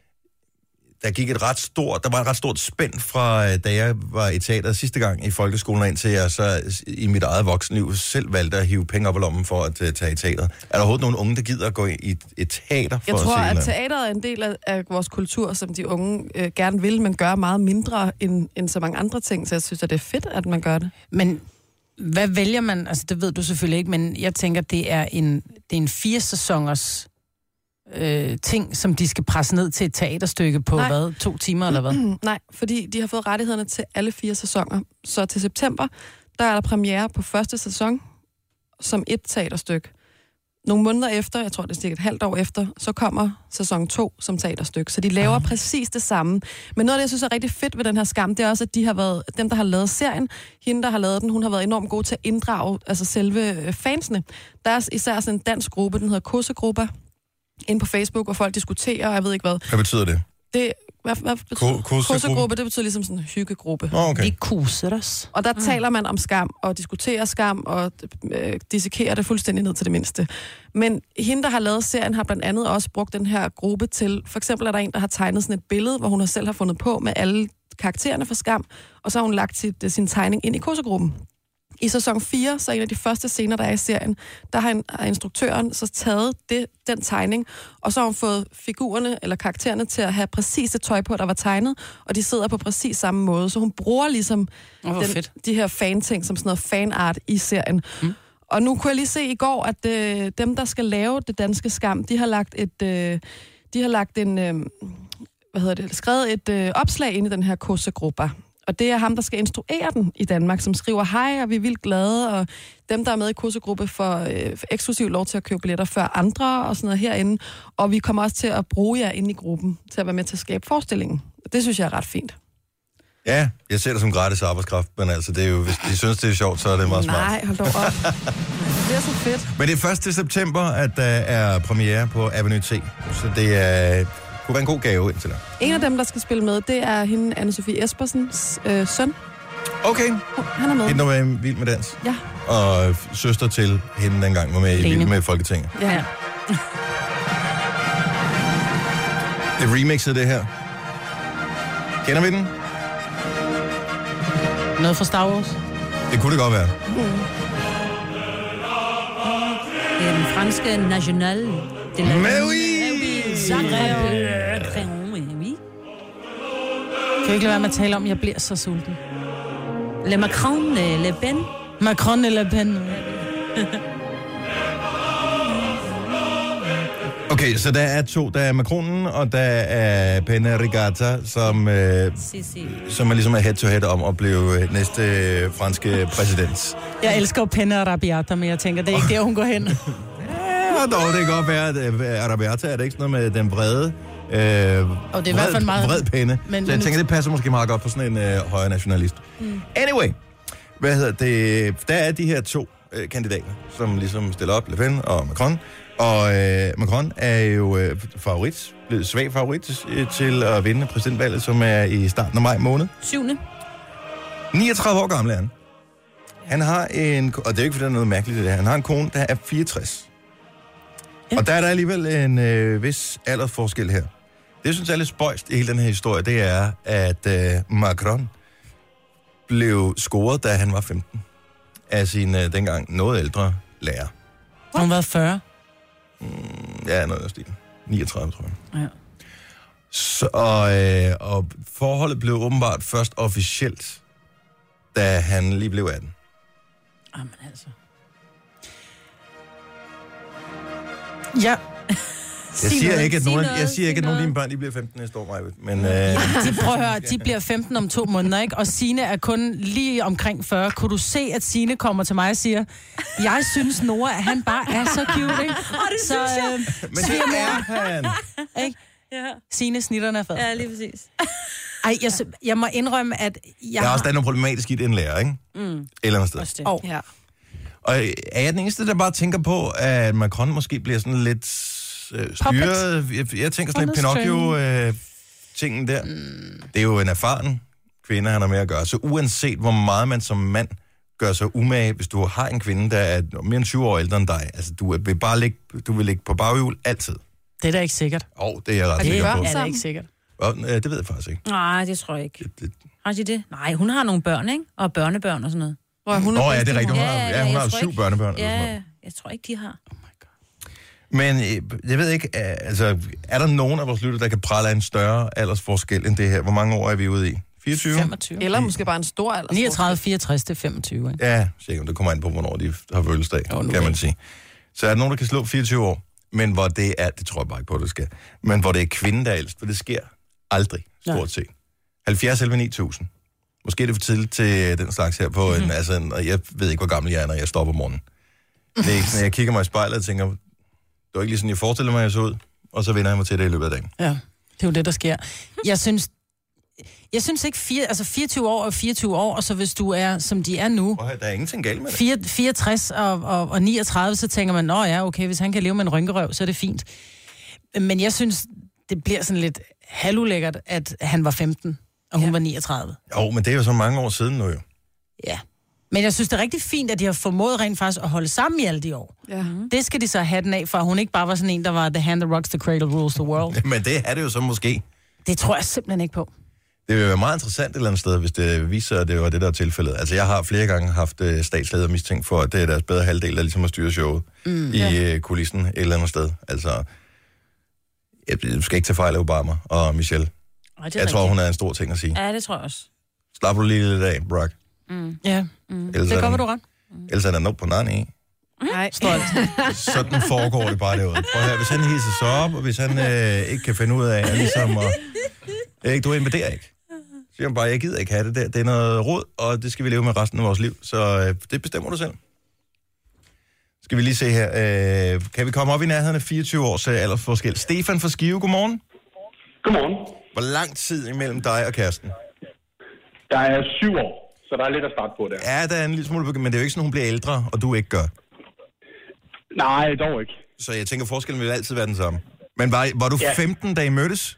Der gik et ret stort, der var et ret stort spænd fra, da jeg var i teater sidste gang i folkeskolen, indtil jeg så i mit eget voksenliv selv valgte at hive penge op i lommen for at uh, tage i teater. Er der overhovedet nogen unge, der gider at gå i et, et teater for Jeg tror, at se at noget? teateret er en del af, af vores kultur, som de unge øh, gerne vil, men gør meget mindre end, end så mange andre ting, så jeg synes, at det er fedt, at man gør det. Men hvad vælger man? Altså, det ved du selvfølgelig ikke, men jeg tænker, det er en, det er en fire sæsoners øh, ting, som de skal presse ned til et teaterstykke på, Nej. hvad? To timer eller hvad? Mm, nej, fordi de har fået rettighederne til alle fire sæsoner. Så til september, der er der premiere på første sæson som et teaterstykke. Nogle måneder efter, jeg tror det er cirka et halvt år efter, så kommer sæson to som teaterstykke. Så de laver ah. præcis det samme. Men noget af det, jeg synes er rigtig fedt ved den her Skam, det er også, at de har været, dem, der har lavet serien, hende, der har lavet den, hun har været enormt god til at inddrage altså selve fansene. Der er især sådan en dansk gruppe, den hedder Kossegrupper, inde på Facebook, hvor folk diskuterer, og jeg ved ikke hvad. Hvad betyder det? Det, hvad, hvad betyder Ko- kossegruppe? Kossegruppe, det betyder ligesom sådan en hyggegruppe. Oh, okay. Vi kuser os. Og der mm. taler man om skam, og diskuterer skam, og øh, dissekerer det fuldstændig ned til det mindste. Men hende, der har lavet serien, har blandt andet også brugt den her gruppe til, for eksempel er der en, der har tegnet sådan et billede, hvor hun har selv har fundet på med alle karaktererne fra Skam, og så har hun lagt sit, sin tegning ind i Kossegruppen. I sæson fire, så en af de første scener, der er i serien, der har, en, har instruktøren så taget det, den tegning, og så har hun fået figurerne eller karaktererne til at have præcis det tøj på, der var tegnet, og de sidder på præcis samme måde. Så hun bruger ligesom Oh, den, de her fan-ting som sådan noget fanart i serien. Mm. Og nu kunne jeg lige se i går, at øh, dem, der skal lave det danske Skam, de har lagt et, øh, de har lagt en, øh, hvad hedder det, skrevet et øh, opslag ind i den her Kossegruppe. Og det er ham, der skal instruere den i Danmark, som skriver, hej, og vi er vildt glade, og dem, der er med i kursegruppe, får øh, eksklusivt lov til at købe billetter før andre, og sådan noget herinde. Og vi kommer også til at bruge jer inde i gruppen, til at være med til at skabe forestillingen. Det synes jeg er ret fint. Ja, jeg ser det som gratis arbejdskraft, men altså, det er jo, hvis de synes, det er sjovt, så er det meget smart. Nej, hold dog op. Det er så fedt. Men det er første september, at der er premiere på Avenue T, så det er, kunne være en god gave indtil da. En af dem, der skal spille med, det er hende, Anne-Sophie Espersens øh, søn. Okay. Han er med. Hende, der var i Vild med Dans. Ja. Og søster til hende dengang var med i Lene. Vild med Folketinget. Ja. Det er remixet, det her. Kender vi den? Noget fra Star Wars. Det kunne det godt være. Det er den franske National. Det er Mais oui! Kan vi ikke lade være med at tale om, at jeg bliver så sulten? Le Macron, Le Pen. Macron eller Le Pen. Okay, så der er to. Der er Macronen, og der er Pena Rigata, som, øh, Si, si. som er ligesom er head-to-head om at blive næste øh, franske præsident. Jeg elsker Pena Arrabbiata, men jeg tænker, det er ikke der, hun går hen. Ja, dog, det kan godt være, at øh, Arrabbiata er det ikke sådan noget med den brede... Øh, Og det er vred, i hvert fald meget... vred pinde. Men- Så jeg men- tænker, det passer måske meget godt på sådan en øh, højre nationalist. Mm. Anyway, hvad hedder det? Der er de her to øh, kandidater, som ligesom stiller op, Le Pen og Macron. Og øh, Macron er jo øh, favorit, blevet svag favorit øh, til at vinde præsidentvalget, som er i starten af maj måned. Syvende. niogtredive år gammel er han. Han har en, og det er ikke fordi, der er noget mærkeligt i det her, han har en kone, der er fireogtres. Ja. Og der er der alligevel en øh, vis aldersforskel her. Det, jeg synes er lidt spøjst i hele den her historie, det er, at øh, Macron blev scoret, da han var femten, af sin øh, dengang noget ældre lærer. Hun var fyrre. Ja, noget af stilen. niogtredive, tror jeg. Ja. Så, og, øh, og forholdet blev åbenbart først officielt, da han lige blev atten. Jamen altså. Ja. Jeg siger ikke, at Sig nogen, noget, jeg siger ikke, at sig nogen af noget. dine børn de bliver femten næste år, Maja. Men øh, De, prøv at høre, de bliver femten om to måneder, ikke? Og Signe er kun lige omkring fyrre. Kunne du se, at Signe kommer til mig og siger, jeg synes, Nora, at han bare er så cute, ikke? Åh, det så, synes jeg. øh, men det er han. ikke? Ja. Signe, snitterne er fed. Ja, lige præcis. Ej, jeg, sy- jeg må indrømme, at jeg Der er også der er noget problematisk i den lærer, ikke? Mm. Et eller andet sted. Også det. Og Ja. Og er jeg den eneste, der bare tænker på, at Macron måske bliver sådan lidt øh, styret? Jeg, jeg tænker sådan lidt Pinocchio-tingen øh, der. Mm. Det er jo en erfaren kvinde, han har med at gøre. Så uanset hvor meget man som mand gør sig umage, hvis du har en kvinde, der er mere end tyve år ældre end dig, altså du vil bare ligge, du vil ligge på baghjul altid. det er da ikke sikkert. Åh, oh, det er jeg ret Er det sikker børn? på. Ja, det er ikke sikkert. Og, øh, det ved jeg faktisk ikke. Nej, det tror jeg ikke. Det, det... Har de det? Nej, hun har nogle børn, ikke? Og børnebørn og sådan noget. Hvor hun Nå ja, det er rigtigt. Hun Ja, har, ja, ja, ja, hun jeg har tror syv ikke- børnebørn. eller sådan noget. Ja, jeg tror ikke, de har. Men øh, jeg ved ikke, øh, altså, er der nogen af vores lytter, der kan prale af en større aldersforskel end det her? Hvor mange år er vi ude i? fireogtyve? femogtyve. Eller måske bare en stor alder. niogtredive, fireogtres til femogtyve, ikke? Ja, sikkert. Det kommer an på, hvornår de har fødselsdag, Jo, nu kan man vel. sige. Så er der nogen, der kan slå fireogtyve år, men hvor det er, det tror jeg bare ikke på, det skal, men hvor det er kvinden, der er ældst, for det sker aldrig, stort Nej. set. halvfjerds elleve ni tusind. Måske er det for tidligt til den slags her på en, altså, en, jeg ved ikke, hvor gammel jeg er, når jeg står op om morgenen. Det er ikke sådan, jeg kigger mig i spejlet og tænker, det var ikke lige sådan, jeg forestiller mig, at jeg så ud, og så vender jeg mig til det i løbet af dagen. Ja, det er jo det, der sker. Jeg synes, jeg synes ikke, fire, altså fireogtyve år og fireogtyve år, og så hvis du er, som de er nu, Og der er ingenting galt med det. fire- fireogtres og, og, og niogtredive, så tænker man, nå ja, okay, hvis han kan leve med en rynkerøv, så er det fint. Men jeg synes, det bliver sådan lidt halvulækkert, at han var femten, og hun ja. var niogtredive. Jo, men det er jo så mange år siden nu jo. Ja. Men jeg synes, det er rigtig fint, at de har formået rent faktisk at holde sammen i alle de år. Ja. Det skal de så have den af, for hun ikke bare var sådan en, der var the hand that rocks the cradle rules the world. Men det er det jo så måske. Det tror jeg simpelthen ikke på. Det Det vil være meget interessant et eller andet sted, hvis det viser, at det var det, der er tilfældet. Altså, jeg har flere gange haft uh, statsleder mistænkt for, at det er deres bedre halvdel, der ligesom har styret showet mm, i ja. uh, kulissen et eller andet sted. Altså, jeg, jeg skal ikke tage fejl af Obama og Michelle. Ej, det er Jeg tror, rigtigt. hun er en stor ting at sige. Ja, det tror jeg også. Slap du lige lidt af, Brock. Mm. Ja, Mm. Ellers det er går, den- hvad du ret. Ellers er der noget på nani. Nej. Stolt. Sådan foregår det bare derude. Prøv at høre, hvis han hisser sig op, og hvis han øh, ikke kan finde ud af, at ligesom at... Ikke, du invaderer ikke. Så siger hun bare, jeg gider ikke have det der. Det er noget rod, og det skal vi leve med resten af vores liv. Så øh, det bestemmer du selv. Skal vi lige se her. Øh, kan vi komme op i nærheden af fireogtyve års øh, aldersforskel? Stefan fra Skive, godmorgen. Godmorgen. Hvor lang tid imellem dig og kæresten? Der er syv år, så der er lidt at starte på der. Ja, der er en lille smule, men det er jo ikke sådan, hun bliver ældre, og du ikke gør. Nej, dog ikke. Så jeg tænker, forskellen vil altid være den samme. Men var, var du ja. femten, da I mødtes?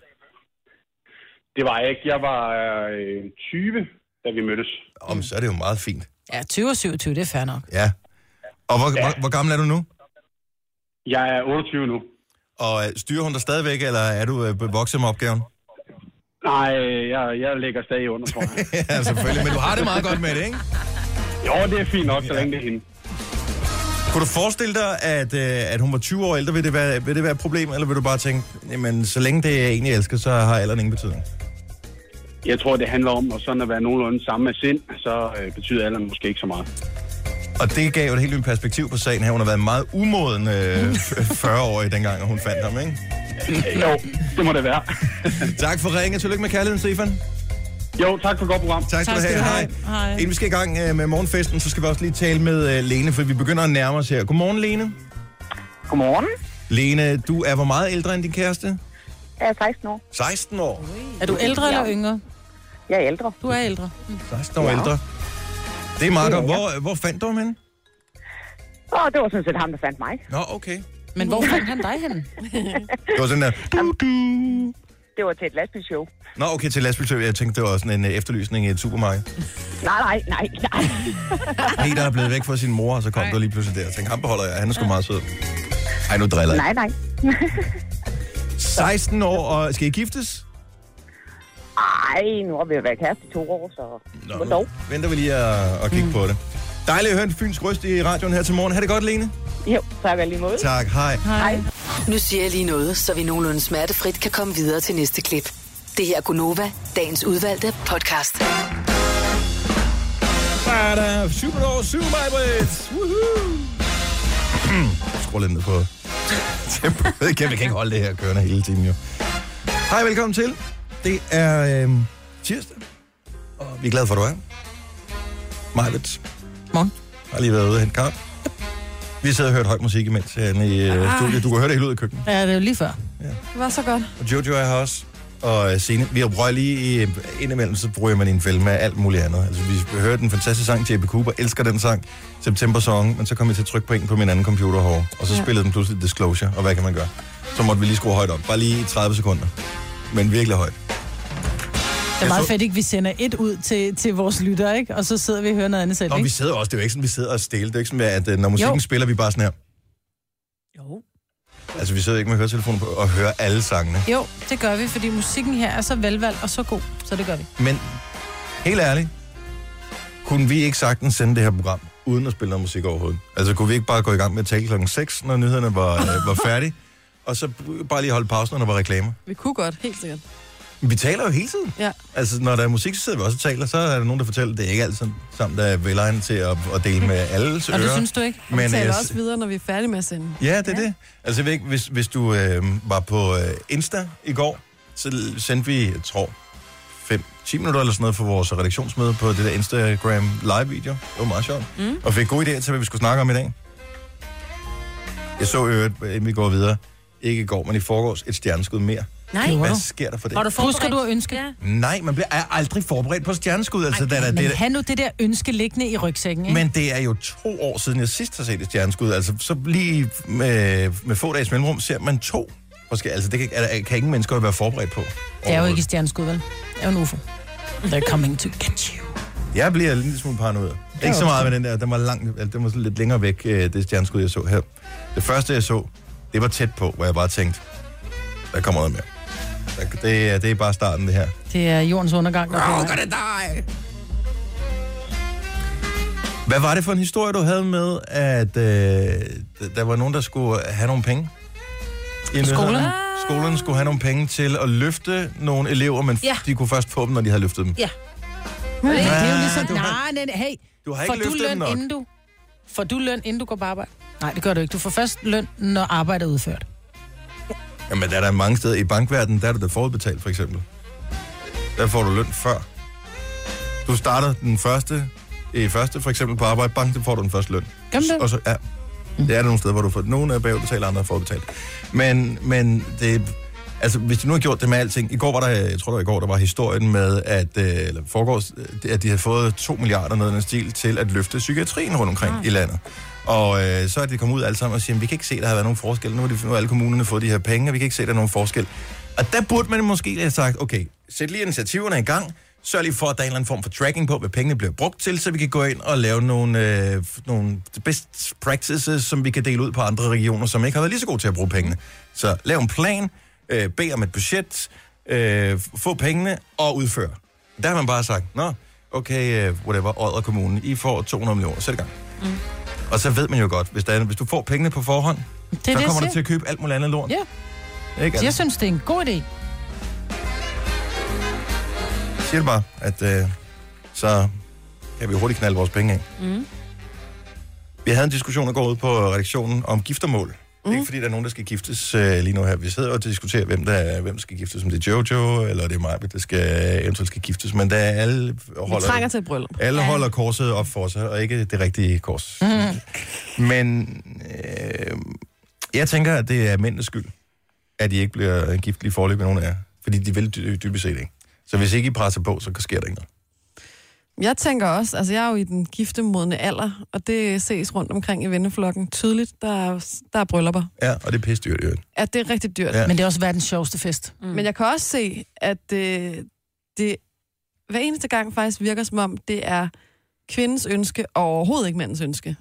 Det var jeg ikke. Jeg var øh, tyve, da vi mødtes. Om, så er det jo meget fint. Ja, tyve og syvogtyve, det er fair nok. Ja. Og hvor, Ja. hvor, hvor gammel er du nu? Jeg er otteogtyve nu. Og øh, styrer hun dig stadigvæk, eller er du øh, vokset med opgaven? Nej, jeg, jeg ligger stadig under, tror jeg. Ja, selvfølgelig. Men du har det meget godt med det, ikke? Jo, det er fint nok, så længe det er hende. Kunne du forestille dig, at, øh, at hun var tyve år ældre? Vil det, være, vil det være et problem, eller vil du bare tænke, jamen, så længe det er en, jeg elsker, så har alderen ingen betydning? Jeg tror, det handler om at, sådan at være nogenlunde samme med sind, så øh, betyder alderen måske ikke så meget. Og det gav jo et helt nyt perspektiv på sagen her. Hun har været meget umoden øh, fyrre-årig dengang, og hun fandt ham, ikke? Jo, det må det være. Tak for ringen. Tillykke med kærligheden, Stefan. Jo, tak for et godt program. Tak skal, tak, skal du have. Hej. Hej. Inden vi skal i gang øh, med morgenfesten, så skal vi også lige tale med øh, Lene, for vi begynder at nærme os her. Godmorgen, Lene. Godmorgen. Lene, du er hvor meget ældre end din kæreste? Jeg er seksten år. seksten år. Er du ældre eller yngre? Jeg er ældre. Du er ældre. seksten år ja. ældre. Det er meget godt. Hvor, hvor fandt du ham henne? Åh, det var sådan set ham, der fandt mig. Nå, okay. Men hvor fandt han dig henne? Det var sådan der... Det var til et lastbilshow. Nå, okay, til lastbilshow. Jeg tænkte, det var sådan en uh, efterlysning i et supermarked. Nej, nej, nej, nej. Peter er blevet væk fra sin mor, og så kom nej. du lige pludselig der. Jeg tænkte, ham beholder jeg. Han er sgu meget sød. Ej, nu driller jeg. Nej, nej. seksten år, og skal I giftes? Ej, nu har vi jo været kæreste i to år, så... Nå, nu venter vi lige at, at kigge mm. på det. Dejligt at høre en fynsk røst i radioen her til morgen. Ha' det godt, Lene. Jo, tak lige måde. Tak, hej. Hej. Nu siger jeg lige noget, så vi nogenlunde smertefrit kan komme videre til næste klip. Det her er Gunova, dagens udvalgte podcast. Bada, syv år, syv mig, Britt. Woohoo! Skru lidt ned på tempoet. Vi kan ikke holde det her kørende hele tiden, jo. Hej, velkommen til. Det er øh, tirsdag, og vi er glade for, at du er. Majbet. Morgen. Har lige været ude og hente kaffe. Vi sidder og hørt høj musik imens herinde i uh, studiet. Du kan høre det helt ud i køkkenet. Ja, det er jo lige før. Ja. Det var så godt. Og Jojo er her også. Og Signe, vi har prøvet lige i, indimellem, så bruger man en film med alt muligt andet. Altså, vi hørte den fantastiske sang, J P Cooper, elsker den sang, September Song, men så kom jeg til at trykke på en på min anden computer herovre, og så ja. spillede den pludselig Disclosure, og hvad kan man gøre? Så måtte vi lige skrue højt op, bare lige i tredive sekunder. Men virkelig højt. Det er meget fedt, ikke? Vi sender et ud til, til vores lytter, ikke? Og så sidder vi og hører noget andet selv, Nå, ikke? vi sidder også, det er jo ikke sådan, vi sidder og stille. Det er ikke sådan, at når musikken jo. spiller, vi bare sådan her. Jo. Altså, vi sidder ikke med høretelefoner på og hører alle sangene. Jo, det gør vi, fordi musikken her er så velvalgt og så god, så det gør vi. Men, helt ærligt, kunne vi ikke sagtens sende det her program, uden at spille noget musik overhovedet? Altså, kunne vi ikke bare gå i gang med at tale klokken seks, når nyhederne var, øh, var færdige, og så bare lige holde pausen, når der var reklamer? Vi kunne godt, helt sikkert. Vi taler jo hele tiden. Ja. Altså, når der er musik, så sidder vi også og taler, så er der nogen, der fortæller, at det er ikke altid sammen, der er velegnet til at, at dele med alles ører. Og det synes du ikke? Og vi taler jeg, også videre, når vi er færdige med at sende. Ja, det er ja. det. Altså, jeg ved ikke, hvis, hvis du øh, var på øh, Insta i går, så sendte vi, jeg tror, fem ti minutter eller sådan noget for vores redaktionsmøde på det der Instagram live-video. Det var meget sjovt. Mm. Og fik gode idéer til, hvad vi skulle snakke om i dag. Jeg så øvrigt, inden vi går videre, ikke i går, men i forgårs, et stjerneskud mere. Nej. Hvad sker der for det? Har du Husker du at ønske? Ja. Nej, man bliver er aldrig forberedt på stjerneskud. Altså, Ej, der, der, men det, have nu det der ønske liggende i rygsækken, ikke? Men det er jo to år siden, jeg sidst har set et stjerneskud. Altså, så lige med, med få dages mellemrum ser man to. Måske, altså, det kan, kan ingen mennesker være forberedt på. Det er jo ikke et stjerneskud, vel? Det er jo en U F O. They're coming to get you. Jeg bliver en lille smule paranoid. Ikke så meget med den der. Den var, langt, altså, den var lidt længere væk, det stjerneskud, jeg så her. Det første, jeg så, det var tæt på, hvor jeg bare tænkte, der kommer noget mere. Det er, det er bare starten, det her. Det er jordens undergang. Der Åh, gør det dig! Hvad var det for en historie, du havde med, at øh, der var nogen, der skulle have nogle penge? Skolerne? Skolerne skulle have nogle penge til at løfte nogle elever, men ja. de kunne først få dem, når de havde løftet dem. Ja. Det, det er jo ligesom... du har, nej, nej, hey. Du har ikke løftet dem nok. Inden du, får du løn, inden du går på arbejde? Nej, det gør du ikke. Du får først løn, når arbejdet er udført. Jamen, der er der mange steder i bankverdenen, der er du da forudbetalt, for eksempel. Der får du løn før. Du starter den første, i første for eksempel på arbejde, bang, det får du den første løn. Gør det? Og så, ja, det er der nogle steder, hvor du får nogle af bagbetalt, andre får betalt. Men, men det, altså, hvis du nu har gjort det med alting, i går var der, jeg tror det var i går, der var historien med, at, eller foregårs, at de havde fået to milliarder noget af den stil til at løfte psykiatrien rundt omkring ah. i landet. Og øh, så er de kommet ud alle sammen og siger, vi kan ikke se, at der har været nogen forskel. Nu har, de, nu har alle kommunerne fået de her penge, og vi kan ikke se, at der er nogen forskel. Og der burde man måske have sagt, okay, sæt lige initiativerne i gang, sørg lige for, at der er en eller anden form for tracking på, hvad pengene bliver brugt til, så vi kan gå ind og lave nogle, øh, nogle best practices, som vi kan dele ud på andre regioner, som ikke har været lige så gode til at bruge pengene. Så lav en plan, øh, bed om et budget, øh, få pengene og udføre. Der har man bare sagt, nå, okay, uh, whatever, Odder Kommune, I får to hundrede millioner, sæt i gang. Mm. Og så ved man jo godt, hvis, der er, hvis du får pengene på forhånd, det så det, kommer du til at købe alt muligt andet lort. Ja. Ikke, altså? Jeg synes, det er en god idé. Jeg siger det bare, at øh, så kan vi hurtigt knalde vores penge af. Mm. Vi havde en diskussion, der går ud på redaktionen om giftermål. Mm. Det er ikke fordi, der er nogen, der skal giftes øh, lige nu her. Vi sidder og diskuterer, hvem der er, hvem skal giftes, om det er Jojo, eller det er mig, der skal, eventuelt skal giftes. Men der er alle holder, trænger til et bryllup. Alle ja. holder korset op for sig, og ikke det rigtige kors. Mm. Men øh, jeg tænker, at det er mændenes skyld, at de ikke bliver gift lige forløb med nogen af jer. Fordi de vil dy- dybest set ikke. Så hvis ikke I presser på, så sker der ikke noget. Jeg tænker også, altså jeg er jo i den giftemodne alder, og det ses rundt omkring i venneflokken tydeligt, der er, der er bryllupper. Ja, og det er pisse dyrt, jo. Ja, det er rigtig dyrt. Ja. Men det er også verdens sjoveste fest. Mm. Men jeg kan også se, at det, det hver eneste gang faktisk virker som om, det er kvindens ønske, og overhovedet ikke mandens ønske.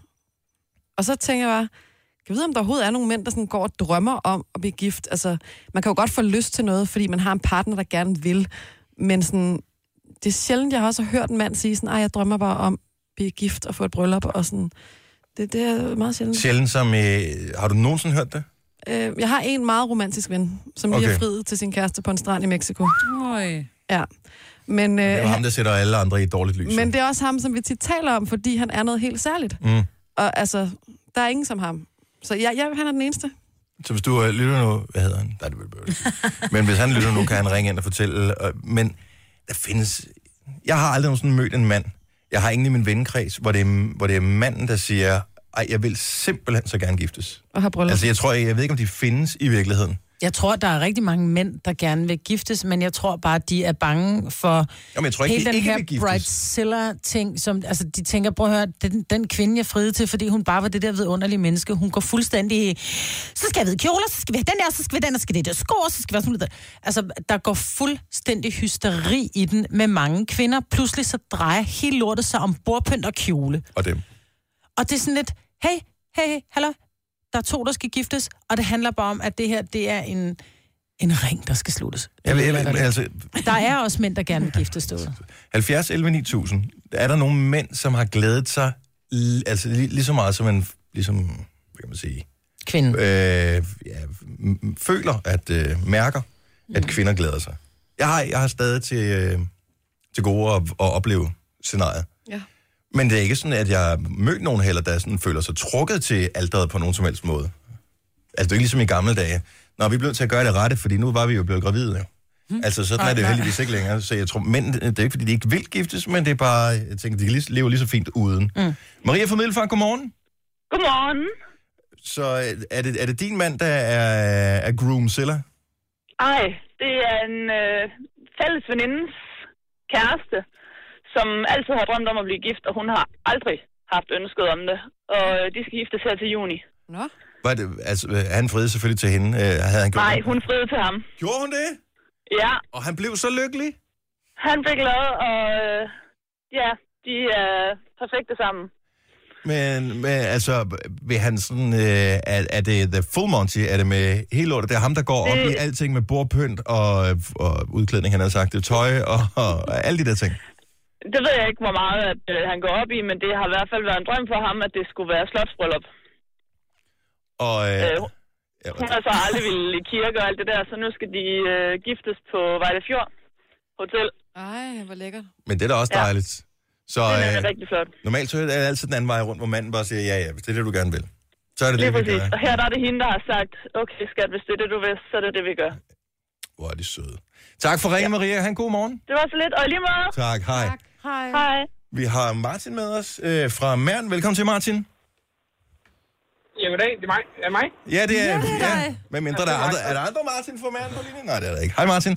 Og så tænker jeg bare, kan jeg vide, om der overhovedet er nogle mænd, der sådan går og drømmer om at blive gift? Altså, man kan jo godt få lyst til noget, fordi man har en partner, der gerne vil, men sådan, det er sjældent, jeg har også hørt en mand sige sådan, ej, jeg drømmer bare om at blive gift og få et bryllup, og sådan. Det, det er meget sjældent. Sjældent som, øh, har du nogensinde hørt det? Øh, jeg har en meget romantisk ven, som lige okay. har friet til sin kæreste på en strand i Mexico. Oj. Ja. Men, øh, det er ham, der sætter alle andre i et dårligt lys. Men det er også ham, som vi tit taler om, fordi han er noget helt særligt. Mm. Og altså, der er ingen som ham. Så ja, jeg, han er den eneste. Så hvis du uh, lytter nu... Hvad hedder han? Nej, det vil jeg Men hvis han lytter nu, kan han ringe ind og fortælle. Uh, men der findes... Jeg har aldrig nogensinde mødt en mand. Jeg har ingen i min vennekreds, hvor det er, hvor det er manden, der siger, ej, jeg vil simpelthen så gerne giftes. Og have bryllup. Altså, jeg tror, jeg, jeg ved ikke, om de findes i virkeligheden. Jeg tror, der er rigtig mange mænd, der gerne vil giftes, men jeg tror bare, de er bange for Jamen, jeg tror ikke, hele de den ikke her vil giftes. bridezilla-ting, som altså, de tænker, prøv at høre, den, den kvinde, jeg friede til, fordi hun bare var det der vidunderlige menneske, hun går fuldstændig, så skal jeg vide kjoler, så skal vi have den der, så skal vi den, og så skal det der sko, så skal vi have sådan noget. Altså, der går fuldstændig hysteri i den med mange kvinder. Pludselig så drejer hele lortet sig om bordpynt og kjole. Og dem. Og det er sådan lidt, hey, hey, hey, hallo, der er to, der skal giftes, og det handler bare om, at det her, det er en... En ring, der skal sluttes. Jeg ved, jeg ved, altså... Der er også mænd, der gerne vil giftes derude. halvfjerds elleve ni tusind. Er der nogle mænd, som har glædet sig altså lige, lige så meget som en, ligesom, hvad kan man sige? Kvinde. Øh, ja, m- føler, at øh, mærker, at kvinder glæder sig. Jeg har, jeg har stadig til, øh, til gode at, at opleve scenariet. Ja. Men det er ikke sådan, at jeg har mødt nogen heller, der sådan føler sig trukket til alteret på nogen som helst måde. Altså, det er ikke ligesom i gamle dage. Nå, vi blev til at gøre det rette, fordi nu var vi jo blevet gravide. Jo. Hmm. Altså, sådan er det jo heldigvis ikke længere. Så jeg tror, mænd, det er ikke, fordi de ikke vil giftes, men det er bare, jeg tænker, de kan leve lige så fint uden. Mm. Maria fra Middelfart, godmorgen. Godmorgen. Så er det, er det din mand, der er, er groomzilla? Ej, det er en øh, fælles venindens kæreste, som altid har drømt om at blive gift, og hun har aldrig haft ønsket om det. Og de skal giftes her til juni. Nå? Var det, altså, han friede selvfølgelig til hende. Havde han gjort Nej, det? hun friede til ham. Gjorde hun det? Ja. Og han blev så lykkelig? Han blev glad, og øh, ja, de er perfekte sammen. Men, men altså, vil han sådan, øh, er, er det The Full Monty? Er det med hele lortet? Det er ham, der går det... op i alting med bordpynt og, og udklædning, han har sagt. Det tøj og, og, og alle de der ting. Det ved jeg ikke, hvor meget at, øh, han går op i, men det har i hvert fald været en drøm for ham, at det skulle være slotsbryllup. Og, øh, øh, hun har så aldrig ville i kirke og alt det der, så nu skal de øh, giftes på Vejle Fjord Hotel. Ej, hvor lækkert. Men det er da også dejligt. Ja. Så, det er øh, rigtig flot. Normalt så er det altid den anden vej rundt, hvor manden bare siger, ja, ja, hvis det er det, du gerne vil. Så er det Lige det, præcis. vi gør. Og her der er det hende, der har sagt, okay skat, hvis det er det, du vil, så er det det, vi gør. Hvor er de søde. Tak for ringen, ja. Maria. Ha' en god morgen. Det var så lidt, og lige måde. Tak, hej. Tak. Hej. Hej. Vi har Martin med os øh, fra Mern. Velkommen til, Martin. Ja, goddag. Det er mig. Er det mig? Ja, det er... Ja, det er dig. Hvad mindre der er andre... Er der andre Martin fra Mern på linjen? Nej, det er der ikke. Hej, Martin.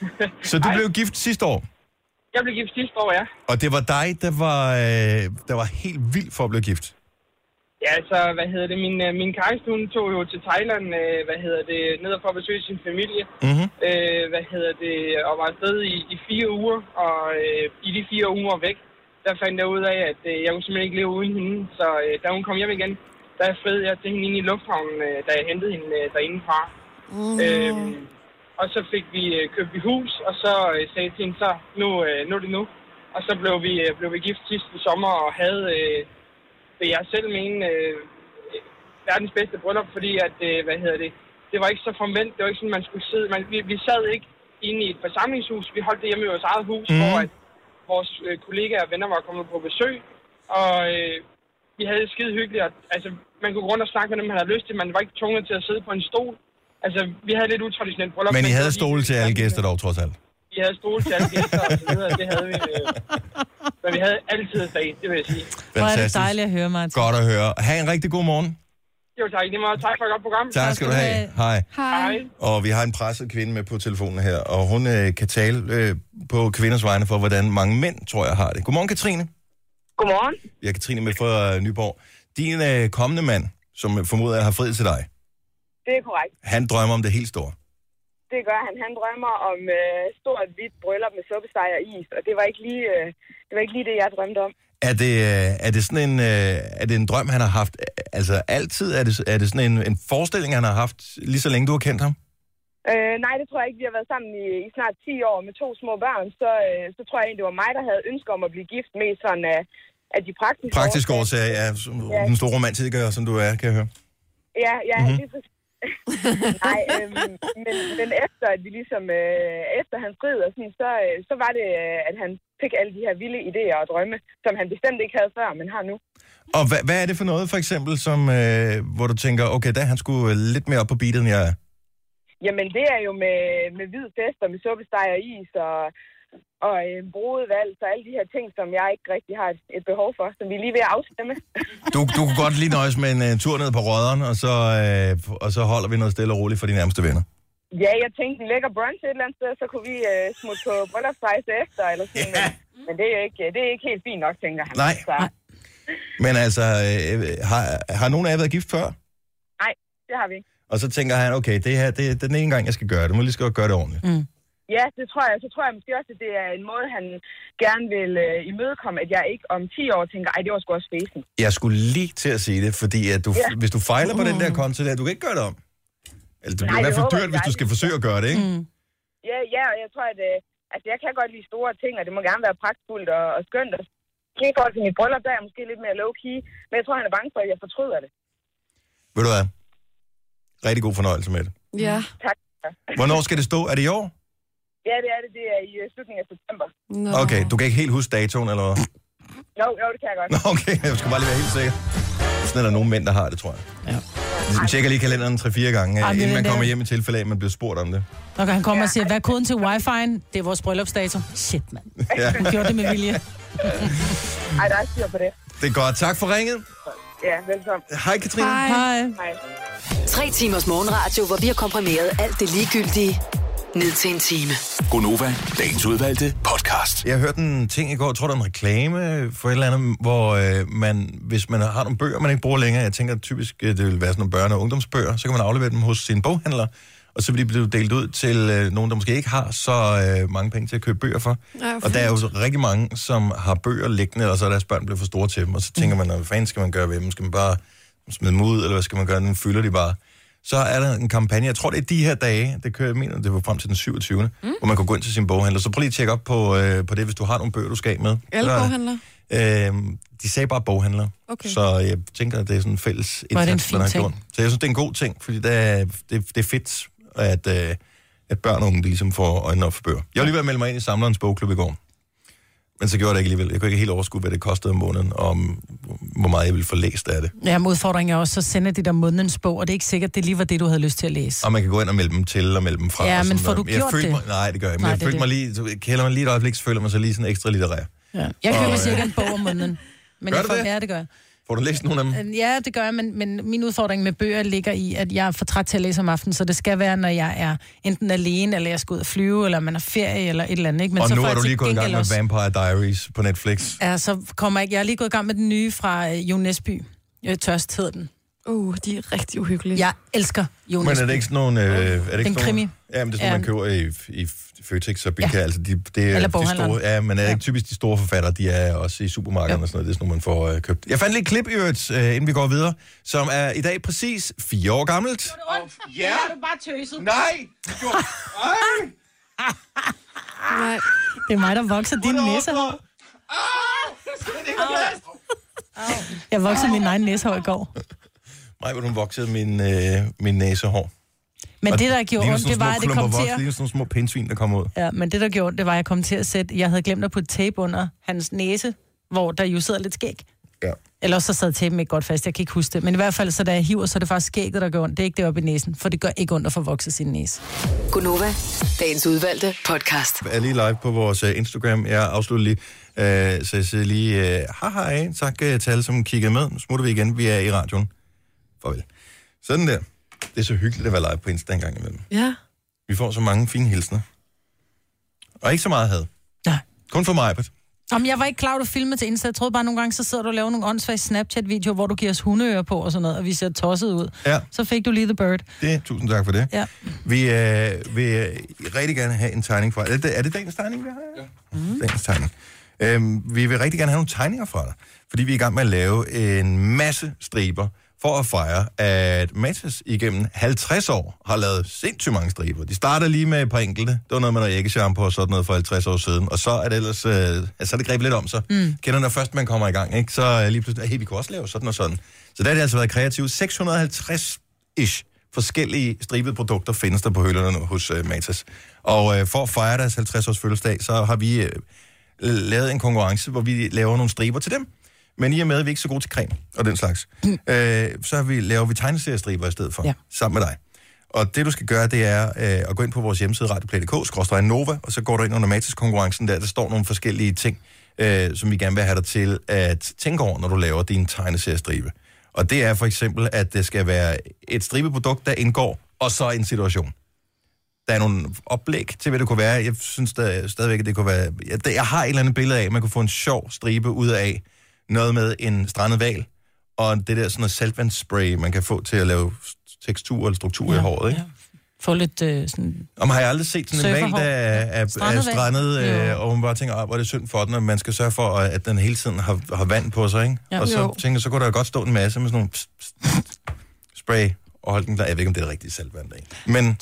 Så du blev gift sidste år? Jeg blev gift sidste år, ja. Og det var dig, der var, øh, der var helt vild for at blive gift? Ja, altså, hvad hedder det, min, min kæreste, hun tog jo til Thailand, øh, hvad hedder det, ned for at besøge sin familie, Mm-hmm. øh, hvad hedder det, og var afsted i, i fire uger, og øh, i de fire uger væk, der fandt jeg ud af, at øh, jeg kunne simpelthen ikke leve uden hende, så øh, da hun kom hjem igen, der fred jeg til hende inde i lufthavnen, øh, da jeg hentede hende øh, derindefra. Mm. Øh, og så fik vi øh, købt vi hus, og så øh, sagde jeg til hende, så nu, øh, nu er det nu. Og så blev vi, øh, blev vi gift sidste sommer, og havde... Øh, det jeg selv mener øh, verdens bedste bryllup, fordi at, øh, hvad hedder det, det var ikke så forventet, det var ikke sådan, man skulle sidde, man, vi, vi sad ikke inde i et forsamlingshus, vi holdt det hjemme i vores eget hus, mm. hvor at vores øh, kollegaer og venner var kommet på besøg, og øh, vi havde det skide hyggeligt, og, altså, man kunne gå rundt og snakke med dem, man havde lyst til, man var ikke tvunget til at sidde på en stol, altså, vi havde lidt utraditionelt bryllup. Men I havde stole til alle gæster dog, trods alt? Vi havde stole til alle gæster, og så videre, det havde vi... Øh, men vi havde altid en dag, det vil jeg sige. Hvor er det dejligt at høre, Martin. Godt at høre. Ha' en rigtig god morgen. Jo, tak. Det var tak for et godt program. Tak skal du have. Hej. Hej. Og vi har en presset kvinde med på telefonen her, og hun øh, kan tale øh, på kvinders vegne for, hvordan mange mænd, tror jeg, har det. Godmorgen, Katrine. Godmorgen. Jeg er Katrine med fra Nyborg. Din øh, kommende mand, som formoder jeg har friet til dig, Det er korrekt. han drømmer om det helt store. Det gør han. Han drømmer om øh, stort, hvidt bryllup med suppesteg og is, og det var ikke lige, øh, det var ikke lige det, jeg drømte om. Er det, øh, er det sådan en, øh, er det en drøm, han har haft, altså altid? Er det, er det sådan en, en forestilling, han har haft, lige så længe du har kendt ham? Øh, nej, det tror jeg ikke. Vi har været sammen i, i snart ti år med to små børn, så, øh, så tror jeg egentlig, det var mig, der havde ønske om at blive gift med sådan af, af de praktiske Praktiske årsager, ja. Ja. Den store romantiker, som du er, kan jeg høre. Ja, ja, Mhm. mm-hmm. det er præcis. Nej, øhm, men, men efter at vi ligesom, øh, efter han skred og sådan, så, øh, så var det, øh, at han fik alle de her vilde idéer og drømme, som han bestemt ikke havde før, men har nu. Og hvad, hvad er det for noget, for eksempel, som, øh, hvor du tænker, okay, da han skulle lidt mere op på beatet, end jeg er? Jamen, det er jo med, med hvid fester, med suppesteg og is og, og øh, brudevalg, og alle de her ting, som jeg ikke rigtig har et, et behov for, som vi er lige ved at afstemme. Du, du kunne godt lige nøjes med en uh, tur ned på Rødderen, og så, øh, og så holder vi noget stille og roligt for de nærmeste venner. Ja, jeg tænkte en lækker brunch et eller andet sted, så kunne vi øh, smutte på bryllupsrejse efter, eller sådan, Ja. men, men det, er ikke, det er ikke helt fint nok, tænker han. Nej. Så, Men altså, øh, har, har nogen af jer været gift før? nej, det har vi ikke. Og så tænker han, okay, det her, det, det er den ene gang, jeg skal gøre det. Må lige skal gøre det ordentligt. Mm. Ja, det tror jeg. Så tror jeg måske også, at det er en måde, han gerne vil øh, imødekomme, at jeg ikke om ti år tænker, ej, det var sgu også fæsen. Jeg skulle lige til at sige det, fordi at du, Ja. hvis du fejler på den der konto der, du kan ikke gøre det om. Eller det bliver Nej, i hvert det fald håber dyrt, jeg hvis du ikke. skal forsøge at gøre det, ikke? Mm. Ja, ja, og jeg tror, at øh, altså, jeg kan godt lide store ting, og det må gerne være pragtfuldt og, og skønt. Og i forhold til mit bryllup, der er jeg måske lidt mere low-key, men jeg tror, han er bange for, at jeg fortryder det. Ved du hvad? Rigtig god fornøjelse med det. Ja. Tak. Hvornår skal det stå? Er det i år? Ja, det er det. Det er i øh, slutningen af september. Nå. Okay, du kan ikke helt huske datoen, eller hvad? Jo, jo, det kan jeg godt. Nå, okay, jeg skal bare lige være helt sikker. Sådan er der nogle mænd, der har det, tror jeg. Ja. Vi tjekker lige kalenderen tre-fire gange, Ej, men inden man det er- kommer hjem i tilfælde af, at man bliver spurgt om det. Når han kommer og siger, hvad er koden til wifi'en? Det er vores bryllupsdato. Shit, mand. Ja, Hun gjorde det med vilje. Ej, der er styr på det. det er godt. Tak for ringet. Ja, velkommen. Hej, Katrine. Hej. Hej. Hej. Tre timers morgenradio, hvor vi har komprimeret alt det ligegyldige ned til en time. Gonova, dagens udvalgte podcast. Jeg hørte en ting i går, jeg tror, der er en reklame for et eller andet, hvor øh, man, hvis man har nogle bøger, man ikke bruger længere, jeg tænker typisk, det vil være sådan nogle børne- og ungdomsbøger, så kan man aflevere dem hos sin boghandler, og så vil de blive delt ud til øh, nogen, der måske ikke har så øh, mange penge til at købe bøger for. Ja, Og der er jo så rigtig mange, som har bøger liggende, og så er deres børn blevet for store til dem, og så tænker man, hvad fanden skal man gøre ved dem? Skal man bare smide dem ud, eller hvad skal man gøre? Nu fylder de bare. Så er der en kampagne, jeg tror, det er de her dage, det kører jeg mener, det var frem til den syvogtyvende Mm. hvor man kan gå ind til sin boghandler. Så prøv lige at tjekke op på, øh, på det, hvis du har nogle bøger, du skal af med. Alle Så, boghandler? Øh, de sagde bare boghandler. Okay. Så jeg tænker, at det er sådan en fælles Hvor er det en indsats, fin man har ting. gjort. Så jeg synes, det er en god ting, fordi det er, det, det er fedt, at, øh, at børn og unge de ligesom får øjnene op for bøger. Jeg var lige ved at melde mig ind i Samlerens bogklub i går. Men så gjorde jeg det ikke alligevel. Jeg kunne ikke helt overskue, hvad det kostede om måneden, og om, hvor meget jeg ville få læst af det. Ja, men udfordringen er også, så sender de der månedens bog, og det er ikke sikkert, det lige var det, du havde lyst til at læse. Og man kan gå ind og melde dem til og melde dem fra. Ja, og men sådan får noget. du jeg gjort følte det? Mig, nej, det gør jeg. Men Nej, jeg det er følte mig lige, så kælder man lige et øjeblik, så føler man sig lige sådan ekstra litterær. Ja. Jeg køber Og, cirka en bog om måneden. Men Gør jeg du får, det? Ja, det gør jeg. Får du læst nogle af dem? Ja, det gør jeg, men, men min udfordring med bøger ligger i, at jeg er for træt til at læse om aftenen, så det skal være, når jeg er enten alene, eller jeg skal ud og flyve, eller man har ferie, eller et eller andet. Ikke? Men Og så nu får er jeg du til lige gået i gang gengæld med også- Vampire Diaries på Netflix. Ja, så kommer jeg ikke. Jeg er lige gået i gang med den nye fra uh, Jo Nesbø. Øh, Tørst hedder den. Uh, de er rigtig uhyggelige. Jeg elsker Jo Men Nesbø. er det ikke sådan nogle... Øh, er det ikke En sådan krimi. Nogle, ja, men det er sådan, Ja. man køber i, i Føtex og Bilka. Ja. Altså, de, det er Eller de boghandleren. store, ja, men er det ikke typisk de store forfattere, de er også i supermarkederne og sådan noget. Det er sådan noget, man får øh, købt. Jeg fandt lidt klip i øvrigt, øh, inden vi går videre, som er i dag præcis fire år gammelt. Ja, du bare tøset. Nej! Nej. Det er mig, der vokser din næsehår. Jeg voksede min egen næsehår i går. Nej, hvor hun voksede min, øh, min næsehår. Men Og det, der gjorde ligner ondt, sådan det var, små at det klumper kom til voks, at... ligner sådan nogle små pindsvin, der kommer ud. Ja, men det, der gjorde ondt, det var, at jeg kom til at sætte... Jeg havde glemt at putte tape under hans næse, hvor der jo sidder lidt skæg. Ja. Eller så sad tapen ikke godt fast, jeg kan ikke huske det. Men i hvert fald, så da jeg hiver, så er det faktisk skægget, der gør ondt. Det er ikke det oppe i næsen, for det gør ikke ondt at få vokset sin næse. Gunova, dagens udvalgte podcast. Jeg er lige live på vores uh, Instagram. Jeg afslutter lige, uh, så jeg siger lige, uh, hej hej, tak uh, til alle, som kiggede med. Nu smutter vi igen, vi er i radioen. Farvel. Sådan der. Det er så hyggeligt at være live på Insta en gang imellem. Ja. Vi får så mange fine hilsner. Og ikke så meget had. Nej. Kun for mig. Om jeg var ikke klar, at du filmede til Insta. Jeg troede bare nogle gange, så sidder du og laver nogle åndssvage Snapchat-videoer, hvor du giver os hundeører på og sådan noget, og vi ser tosset ud. Ja. Så fik du lige the bird. Det, tusind tak for det. Ja. Vi øh, vil øh, rigtig gerne have en tegning fra dig. Er det, er det dagens tegning, vi har? Ja. Mm. Dagens tegning. Øhm, vi vil rigtig gerne have nogle tegninger fra dig, fordi vi er i gang med at lave en masse striber for at fejre, at Matas igennem halvtreds år har lavet sindssygt mange striber. De starter lige med et par enkelte. Det var noget med noget æggeshampoo og sådan noget for halvtreds år siden. Og så er det ellers, øh, altså er det grebet lidt om sig. Mm. Kender når først man kommer i gang, ikke? Så øh, lige pludselig, hey, vi kunne også lave sådan og sådan. Så der har det altså været kreativt. seks hundrede og halvtreds-ish forskellige stribede produkter findes der på hylderne nu hos øh, Matas. Og øh, for at fejre deres halvtreds års fødselsdag, så har vi øh, lavet en konkurrence, hvor vi laver nogle striber til dem. Men i og med, at vi ikke er så gode til creme og den slags, mm. øh, så har vi, laver vi tegneseriestriber i stedet for, ja. Sammen med dig. Og det, du skal gøre, det er øh, at gå ind på vores hjemmeside, radioplay punktum d k skråstreg nova, og så går du ind under Matas-konkurrencen der. Der står nogle forskellige ting, øh, som vi gerne vil have dig til at tænke over, når du laver din tegneseriestribe. Og det er for eksempel, at det skal være et stribeprodukt, der indgår, og så en situation. Der er nogle oplæg til, hvad det kunne være. Jeg synes der, stadigvæk, at det kunne være... Jeg, jeg har et eller andet billede af, at man kunne få en sjov stribe ud af noget med en strandet hval, og det der sådan noget saltvandsspray, man kan få til at lave tekstur eller struktur ja, i håret, ikke? Ja. Få lidt øh, sådan... Og man har jeg aldrig set sådan en hval, der er, er, er strandet, øh, og man bare tænker, ah, hvor er det synd for den, og man skal sørge for, at den hele tiden har, har vand på sig, ikke? Ja, og så jo. tænker så kunne der godt stå en masse med sådan nogle pst, pst, spray, og holde den klar. Jeg ved ikke, om det er rigtigt saltvand der. Men,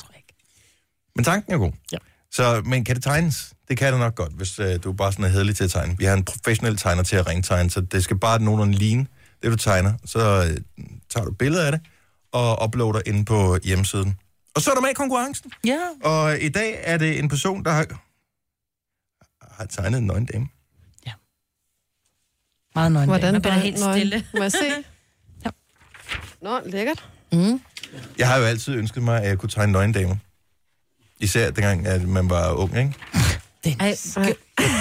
men tanken er god. Ja. Så, men kan det tegnes? Det kan det nok godt, hvis øh, du bare sådan er hedelig til at tegne. Vi har en professionel tegner til at ringtegne, så det skal bare nogenlunde ligne det, du tegner. Så øh, tager du billeder af det, og uploader inde på hjemmesiden. Og så er der med i konkurrencen. Ja. Og i dag er det en person, der har, har tegnet en nøgen dame. Ja. Meget nøgen dame. Hvordan bliver helt stille. Må jeg se? Ja. Nå, lækkert. Mm. Jeg har jo altid ønsket mig, at jeg kunne tegne nøgen damer. Især dengang, at man var ung, ikke? Det er Ej,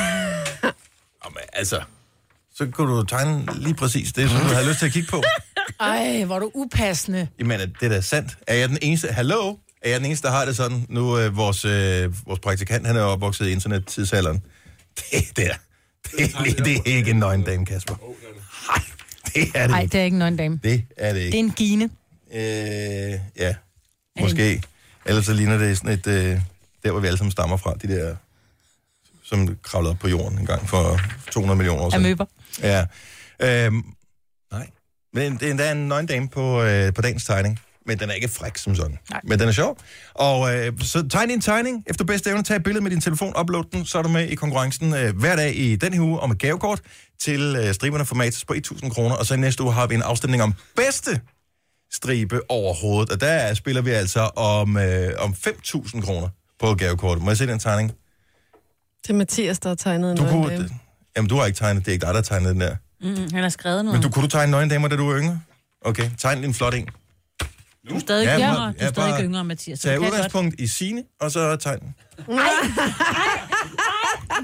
Jamen, altså, så kunne du tegne lige præcis det, som du havde lyst til at kigge på. Ej, hvor er du upassende. Jamen, det er da sandt. Er jeg den eneste... Hallo? Er jeg den eneste, der har det sådan? Nu, øh, vores, øh, vores praktikant, han er opvokset i internet-tidsalderen. Det der. Det, det, det er ikke en nøgen dame, Kasper. Nej, det er det Nej, ikke. det er ikke en nøgen dame. Det er det ikke. Det er en gine. Øh, ja, måske. Ellers så ligner det sådan et... Øh, der, hvor vi alle sammen stammer fra. De der, som kravlede op på jorden en gang for to hundrede millioner år siden. Amøber. Ja. Øhm, nej. Men det er endda en nøgen dame på, øh, på dagens tegning. Men den er ikke fræk som sådan. Nej. Men den er sjov. Og øh, så tegn din tegning. Efter bedste evne, tag et billede med din telefon, upload den, så er du med i konkurrencen øh, hver dag i den her uge om et gavekort til øh, striberne for Matas på tusind kroner. Og så i næste uge har vi en afstemning om bedste stribe overhovedet. Og der spiller vi altså om, øh, om fem tusind kroner på gavekortet. Må jeg se den tegning? Det er Mathias, der har tegnet en Du nøgen kunne, dame. jamen, du har ikke tegnet. Det er ikke dig, der har tegnet den der. Mm, han har skrevet noget. Men du, kunne du tegne nøgen damer, da du var yngre? Okay, tegn en flot en. Du er stadig Ja, yngre, bare- du er ja, stadig bare- yngre, Mathias. så Tag du kan udgangspunkt i Signe, og så tegn den. Nej,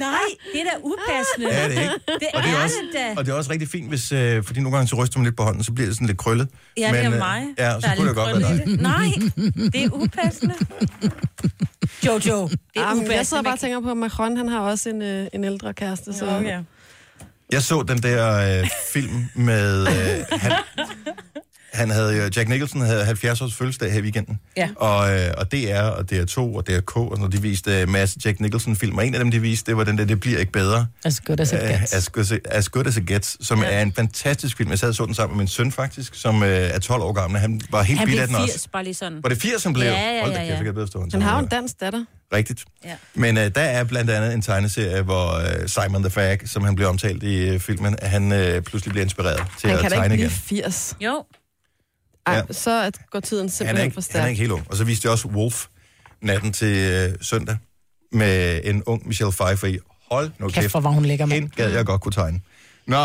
Det er da upassende. Ja, det er ikke. Det og, det er er også, det da. og det er også rigtig fint, hvis, øh, fordi nogle gange så ryster man lidt på hånden, så bliver det sådan lidt krøllet. Ja, det er Men, mig. Øh, ja, så der kunne det godt være dig. det. Nej, det er upassende. Jojo, det er Jamen, upassende. jeg sidder bare og tænker på, at Macron, han har også en, øh, en ældre kæreste. Så... Ja, okay. Jeg så den der øh, film med... Øh, han, han havde, Jack Nicholson havde halvfjerds års fødselsdag her i weekenden. Ja. Og, øh, og D R og D R to og D R K, og når de viste en masse Jack Nicholson-film, og en af dem, de viste, det var den der, Det bliver ikke bedre. As good as it gets. As good, as good as it gets, som ja. er en fantastisk film. Jeg sad og så den sammen med min søn faktisk, som øh, er tolv år gammel. Han var helt Han bidt blev af den også. firs, bare lige sådan. Var det firs, han blev? Ja, ja, ja. Hold da ja. kæft, jeg kan bedre stå Han har jo en dansk datter. Rigtigt. Ja. Men øh, der er blandt andet en tegneserie, hvor øh, Simon the Fag, som han blev omtalt i øh, filmen, han øh, pludselig bliver inspireret til Han at kan da tegne ikke igen. blive firs. Jo. Ej, Ja. så at går tiden Han er, simpelthen ikke, for han er stærkt. ikke helt ung. Og så viste de også Wolf natten til øh, søndag med en ung Michelle Pfeiffer i. Hold nu Kæft, kæft. hvor var hun lækker, mand. Hende gad jeg godt kunne tegne. Nå.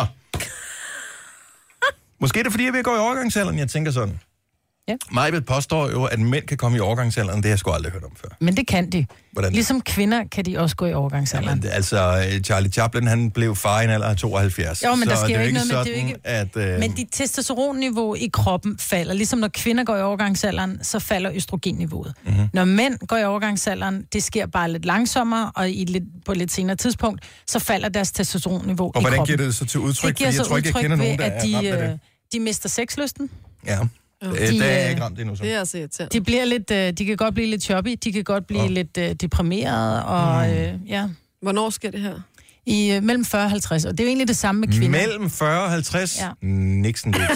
Måske er det, fordi jeg vil gå i overgangsalderen, jeg tænker sådan. Ja. Majbet påstår jo, at mænd kan komme i overgangsalderen. Det har jeg sgu aldrig hørt om før. Men det kan de. Hvordan? Ligesom kvinder kan de også gå i overgangsalderen. Jamen, det- altså, Charlie Chaplin, han blev far i en alder af tooghalvfjerds. Jo, men der så sker det er jo ikke noget med- sådan, det er jo ikke- at... Øh, Men dit testosteronniveau i kroppen falder. Ligesom når kvinder går i overgangsalderen, så falder østrogenniveauet. Mhm. Mm-hmm. Når mænd går i overgangsalderen, det sker bare lidt langsommere, og i lidt, på et lidt senere tidspunkt, så falder deres testosteronniveau og i hvordan kroppen. giver det så til udtryk? Det giver Fordi jeg så tror ikke, jeg udtryk kender ved, nogen, der at de, er ramt af øh, det. de mister sexlysten. Ja, De, det, det er jeg øh, ikke ramt endnu så. Det er altså irriterende. De bliver lidt, øh, de kan godt blive lidt choppy, de kan godt blive Åh. oh. lidt øh, deprimerede, og Mm. øh, ja, Hvornår sker det her? i øh, mellem fyrre og halvtreds, og det er jo egentlig det samme med kvinder. Mellem fyrre og halvtreds? Ja. Nixon, Nixon.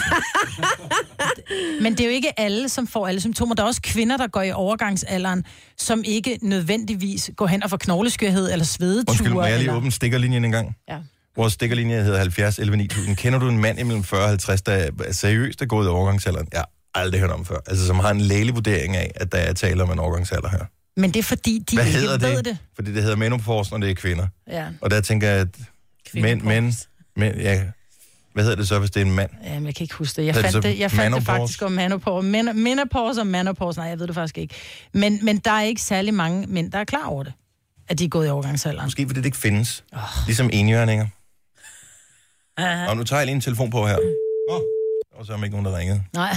Men det er jo ikke alle, som får alle symptomer. Der er også kvinder, der går i overgangsalderen, som ikke nødvendigvis går hen og får knogleskørhed eller svedeture. Undskyld, må jeg lige eller... åbne stikkerlinjen en gang? Ja. Vores stikkerlinje hedder halvfjerds elleve ni tusind. Kender du en mand imellem fyrre og halvtreds, der er seriøst er gået i overgangsalderen? Jeg har aldrig hørt om før. Altså, som har en lægelig vurdering af, at der er tale om en overgangsalder her. Men det er fordi, de Hvad ikke hedder ved det? det. Fordi det hedder menopause, når det er kvinder. Ja. Og der tænker jeg, at mænd, mænd, mænd, ja, hvad hedder det så, hvis det er en mand? Jamen, jeg kan ikke huske det. Jeg Hedder det fandt så det, jeg fandt det menopause? faktisk om menopause. Men, menopause og menopause, nej, jeg ved det faktisk ikke. Men, men der er ikke særlig mange mænd, der er klar over det, at de er gået i overgangsalderen. Måske fordi det ikke findes. Oh. Ligesom enhjørninger. Uh-huh. Og nu tager jeg lige en telefon på her. Åh, oh, der var så ikke nogen, der ringede. Nej.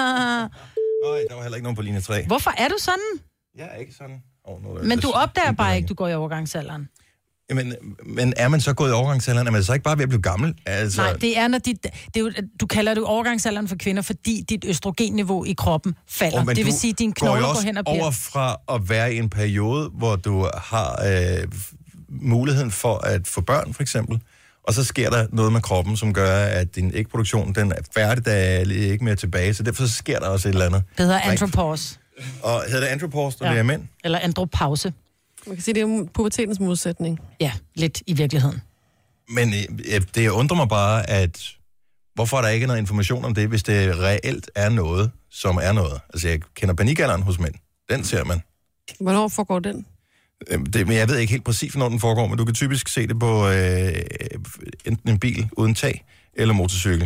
Nej, der var heller ikke nogen på linje tre. Hvorfor er du sådan? Jeg er ikke sådan. Oh, nu er Men det- du opdager bare ikke, du går i overgangsalderen. Jamen, men er man så gået i overgangsalderen? Er man så ikke bare ved at blive gammel? Altså, Nej, det er, når dit, det er jo, du kalder det jo overgangsalderen for kvinder, fordi dit østrogenniveau i kroppen falder. Og, men Det vil du sige, at dine går jo knogler går også hen og bliver... over fra at være i en periode, hvor du har øh, muligheden for at få børn, for eksempel, og så sker der noget med kroppen, som gør, at din ægproduktion den er færdig, der er ikke mere tilbage, så derfor så sker der også et eller andet. Det hedder andropause. Og hedder det andropause, når Ja. det er mænd? Eller andropause. Man kan sige, det er pubertetens modsætning. Ja, lidt i virkeligheden. Men øh, det undrer mig bare, at hvorfor er der ikke noget information om det, hvis det reelt er noget, som er noget? Altså, jeg kender panikalderen hos mænd. Den ser man. Hvornår foregår den? Øhm, Det, men jeg ved ikke helt præcis, hvornår den foregår, men du kan typisk se det på øh, enten en bil uden tag, eller motorcykel,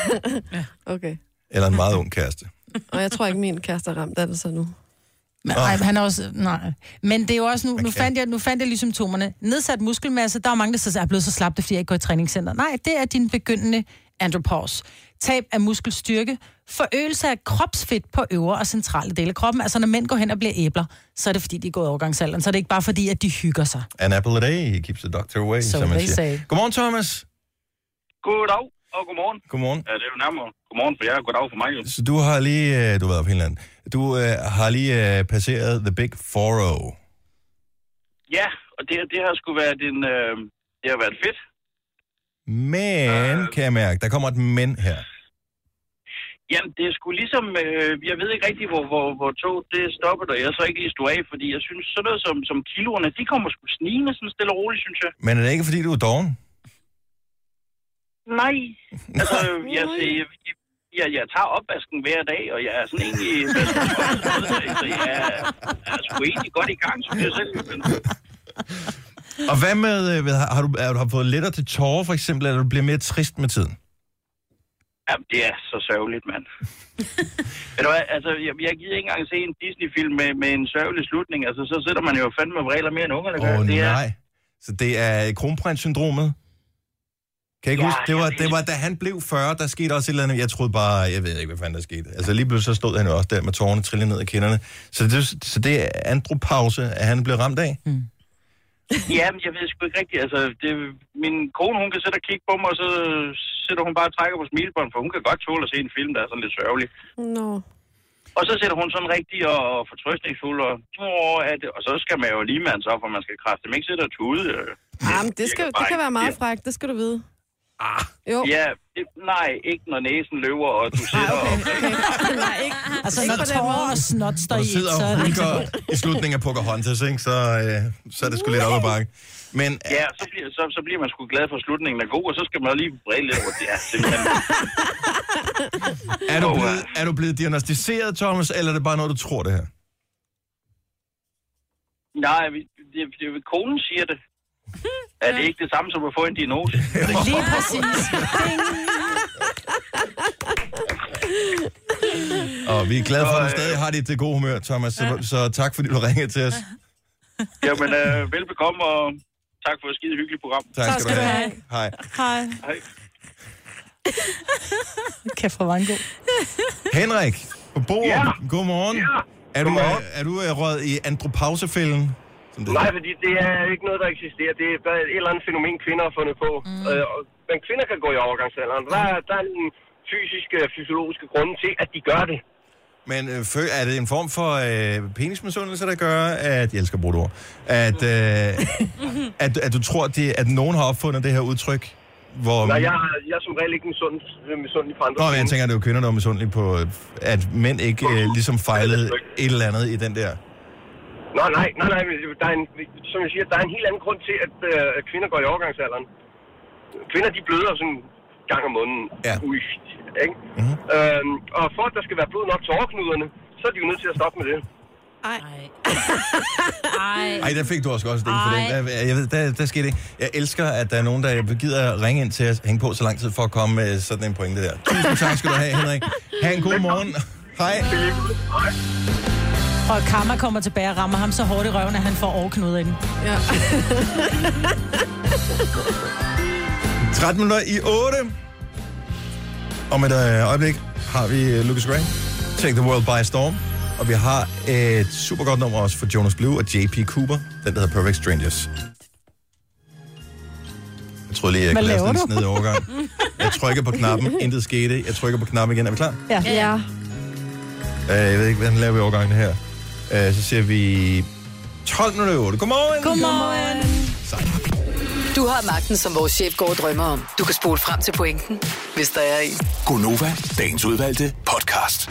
Okay. eller en meget ung kæreste. Og jeg tror ikke, min kæreste er ramt af det så nu. Men, ej, han er også, nej. Men det er jo også nu, nu kan. fandt, jeg, nu fandt jeg lige symptomerne. Nedsat muskelmasse, der er mange, der så er blevet så slappe, fordi jeg ikke går i træningscenter. Nej, det er din begyndende andropause. Tab af muskelstyrke, forøgelse af kropsfedt på øvre og centrale dele af kroppen. Altså når mænd går hen og bliver æbler, så er det fordi, de er gået i overgangsalderen. Så er det ikke bare fordi, at de hygger sig. An apple a day keeps the doctor away, So som man they siger. say. Godmorgen, Thomas. Goddag og godmorgen. Godmorgen. Ja, det er jo nærmere godmorgen for jer, goddag for mig. Jo. Så du har lige, øh, du har været op hele landet, du øh, har lige øh, passeret The Big four oh. Ja, og det, det har sgu været en, øh, det har været fedt. Men, Øh. kan jeg mærke, der kommer et men her. Jamen, det er sgu ligesom, øh, jeg ved ikke rigtig, hvor, hvor, hvor tog det stoppede, og jeg så ikke lige stod af, fordi jeg synes, sådan noget som, som kiloerne, de kommer sgu snigende sådan stille og roligt, synes jeg. Men er det ikke, fordi du er doven? Nej, altså, jeg, jeg, jeg, jeg tager opvasken hver dag, og jeg er sådan egentlig, så jeg er, er sgu egentlig godt i gang, synes jeg selv. Men, Og hvad med, øh, ved- har du, har du fået lettere til tårer, for eksempel, eller du bliver mere trist med tiden? jamen, det er så sørgeligt, mand. Ved du hvad, altså, jeg, jeg gider ikke engang se en Disney-film med, med en sørgelig slutning. Altså, så sidder man jo fandme og vræler mere end ungerne gør. Åh, oh, det er, nej. Så det er kronprins-syndromet. Kan jeg ikke ja, huske? Det var, det var, da han blev fyrre, der skete også et eller andet. Jeg troede bare, jeg ved ikke, hvad fanden der skete. Altså lige pludselig så stod han jo også der med tårerne trillende ned af kinderne. Så det, så det er andropause, at han blev ramt af? Mm. Ja, men jeg ved sgu ikke rigtigt. Altså, det, min kone, hun kan sætte og kigge på mig, og så sætter hun bare og trækker på smilebånd, for hun kan godt tåle at se en film, der er sådan lidt sørgelig. No. Og så sætter hun sådan rigtig og fortrøstningsfuld, og, åh, er det, og så skal man jo lige med så, for man skal kræfte dem ikke sætte og tude. Ja, men det, skal, det kan være meget frækt, det skal du vide. Ah. Jo. Ja, det, nej, ikke når næsen løber, og du sidder ah, okay, okay. og... nej, ikke. Altså, når tårer og snot står i, så... Når du sidder og i slutningen af Pocahontas, ikke, så, øh, så er det sgu lidt op ad bakke. Men... Ja, så bliver, så, så bliver man sgu glad for, at slutningen er god, og så skal man lige brede lidt over det. Ja, simpelthen. er, du blevet, er du blevet diagnostiseret, Thomas, eller er det bare noget, du tror det her? Nej, det, det, det, konen siger det. Er det ikke det samme som at få en diagnose? Lige præcis. Og vi er glade for, at du stadig har dit gode humør, Thomas. Så, så tak, fordi du ringede til os. Jamen, øh, velbekomme, og tak for et skide hyggeligt program. Tak, tak skal du have. have. Hej. Hej. Hej. Kæft for var en god. Henrik, på bordet. Ja. Godmorgen. Ja. Er du, er, er du røget i andropausefælden? Nej, fordi det er ikke noget, der eksisterer. Det er bare et eller andet fænomen, kvinder har fundet på. Mm. Øh, men kvinder kan gå i overgangsalderen. Der er, der er en fysiske og fysiologiske grunde til, at de gør det. Men øh, er det en form for øh, penismisundelse, der gør, at... Jeg elsker at bruge det ord. At, øh, at, at du tror, det, at nogen har opfundet det her udtryk, hvor... Nej, jeg, jeg er som regel ikke misundelig på andre. Nå, men jeg tænker, at det er jo kvinder, der er misundelige på, at mænd ikke øh, ligesom fejlede et eller andet i den der... Nå, nej, nej, nej, der er en, som jeg siger, der er en helt anden grund til, at øh, kvinder går i overgangsalderen. Kvinder, de bløder sådan gang om måneden. Ja. Ui, ikke? Mm-hmm. Øhm, og for at der skal være blod nok til overknuderne, så er de jo nødt til at stoppe med det. Ej. Ej. Ej, der fik du også også det for den. Jeg ved, der, der skete det. Jeg elsker, at der er nogen, der gider at ringe ind til at hænge på så lang tid for at komme med sådan en pointe der. Tusind tak skal du have, Henrik. Ha' en god morgen. Hej. Hej. Og karma kommer tilbage og rammer ham så hårdt i røven, at han får overknuder i den. Ja. tretten minutter i otte. Om et øh, øjeblik har vi Lucas Graham, Take the World by Storm. Og vi har et super godt nummer også for Jonas Blue og J P Cooper. Den, der hedder Perfect Strangers. Jeg tror lige, jeg kan lave sådan en sned overgang. Jeg trykker på knappen, intet skete. Jeg trykker på knappen igen. Er vi klar? Ja. Ja. Uh, jeg ved ikke, hvordan laver vi overgangen her. Uh, så ser vi tolv minutter i otte. Godmorgen! Godmorgen! Sejt. Du har magten, som vores chef går og drømmer om. Du kan spole frem til pointen, hvis der er en. Gonova, dagens udvalgte podcast.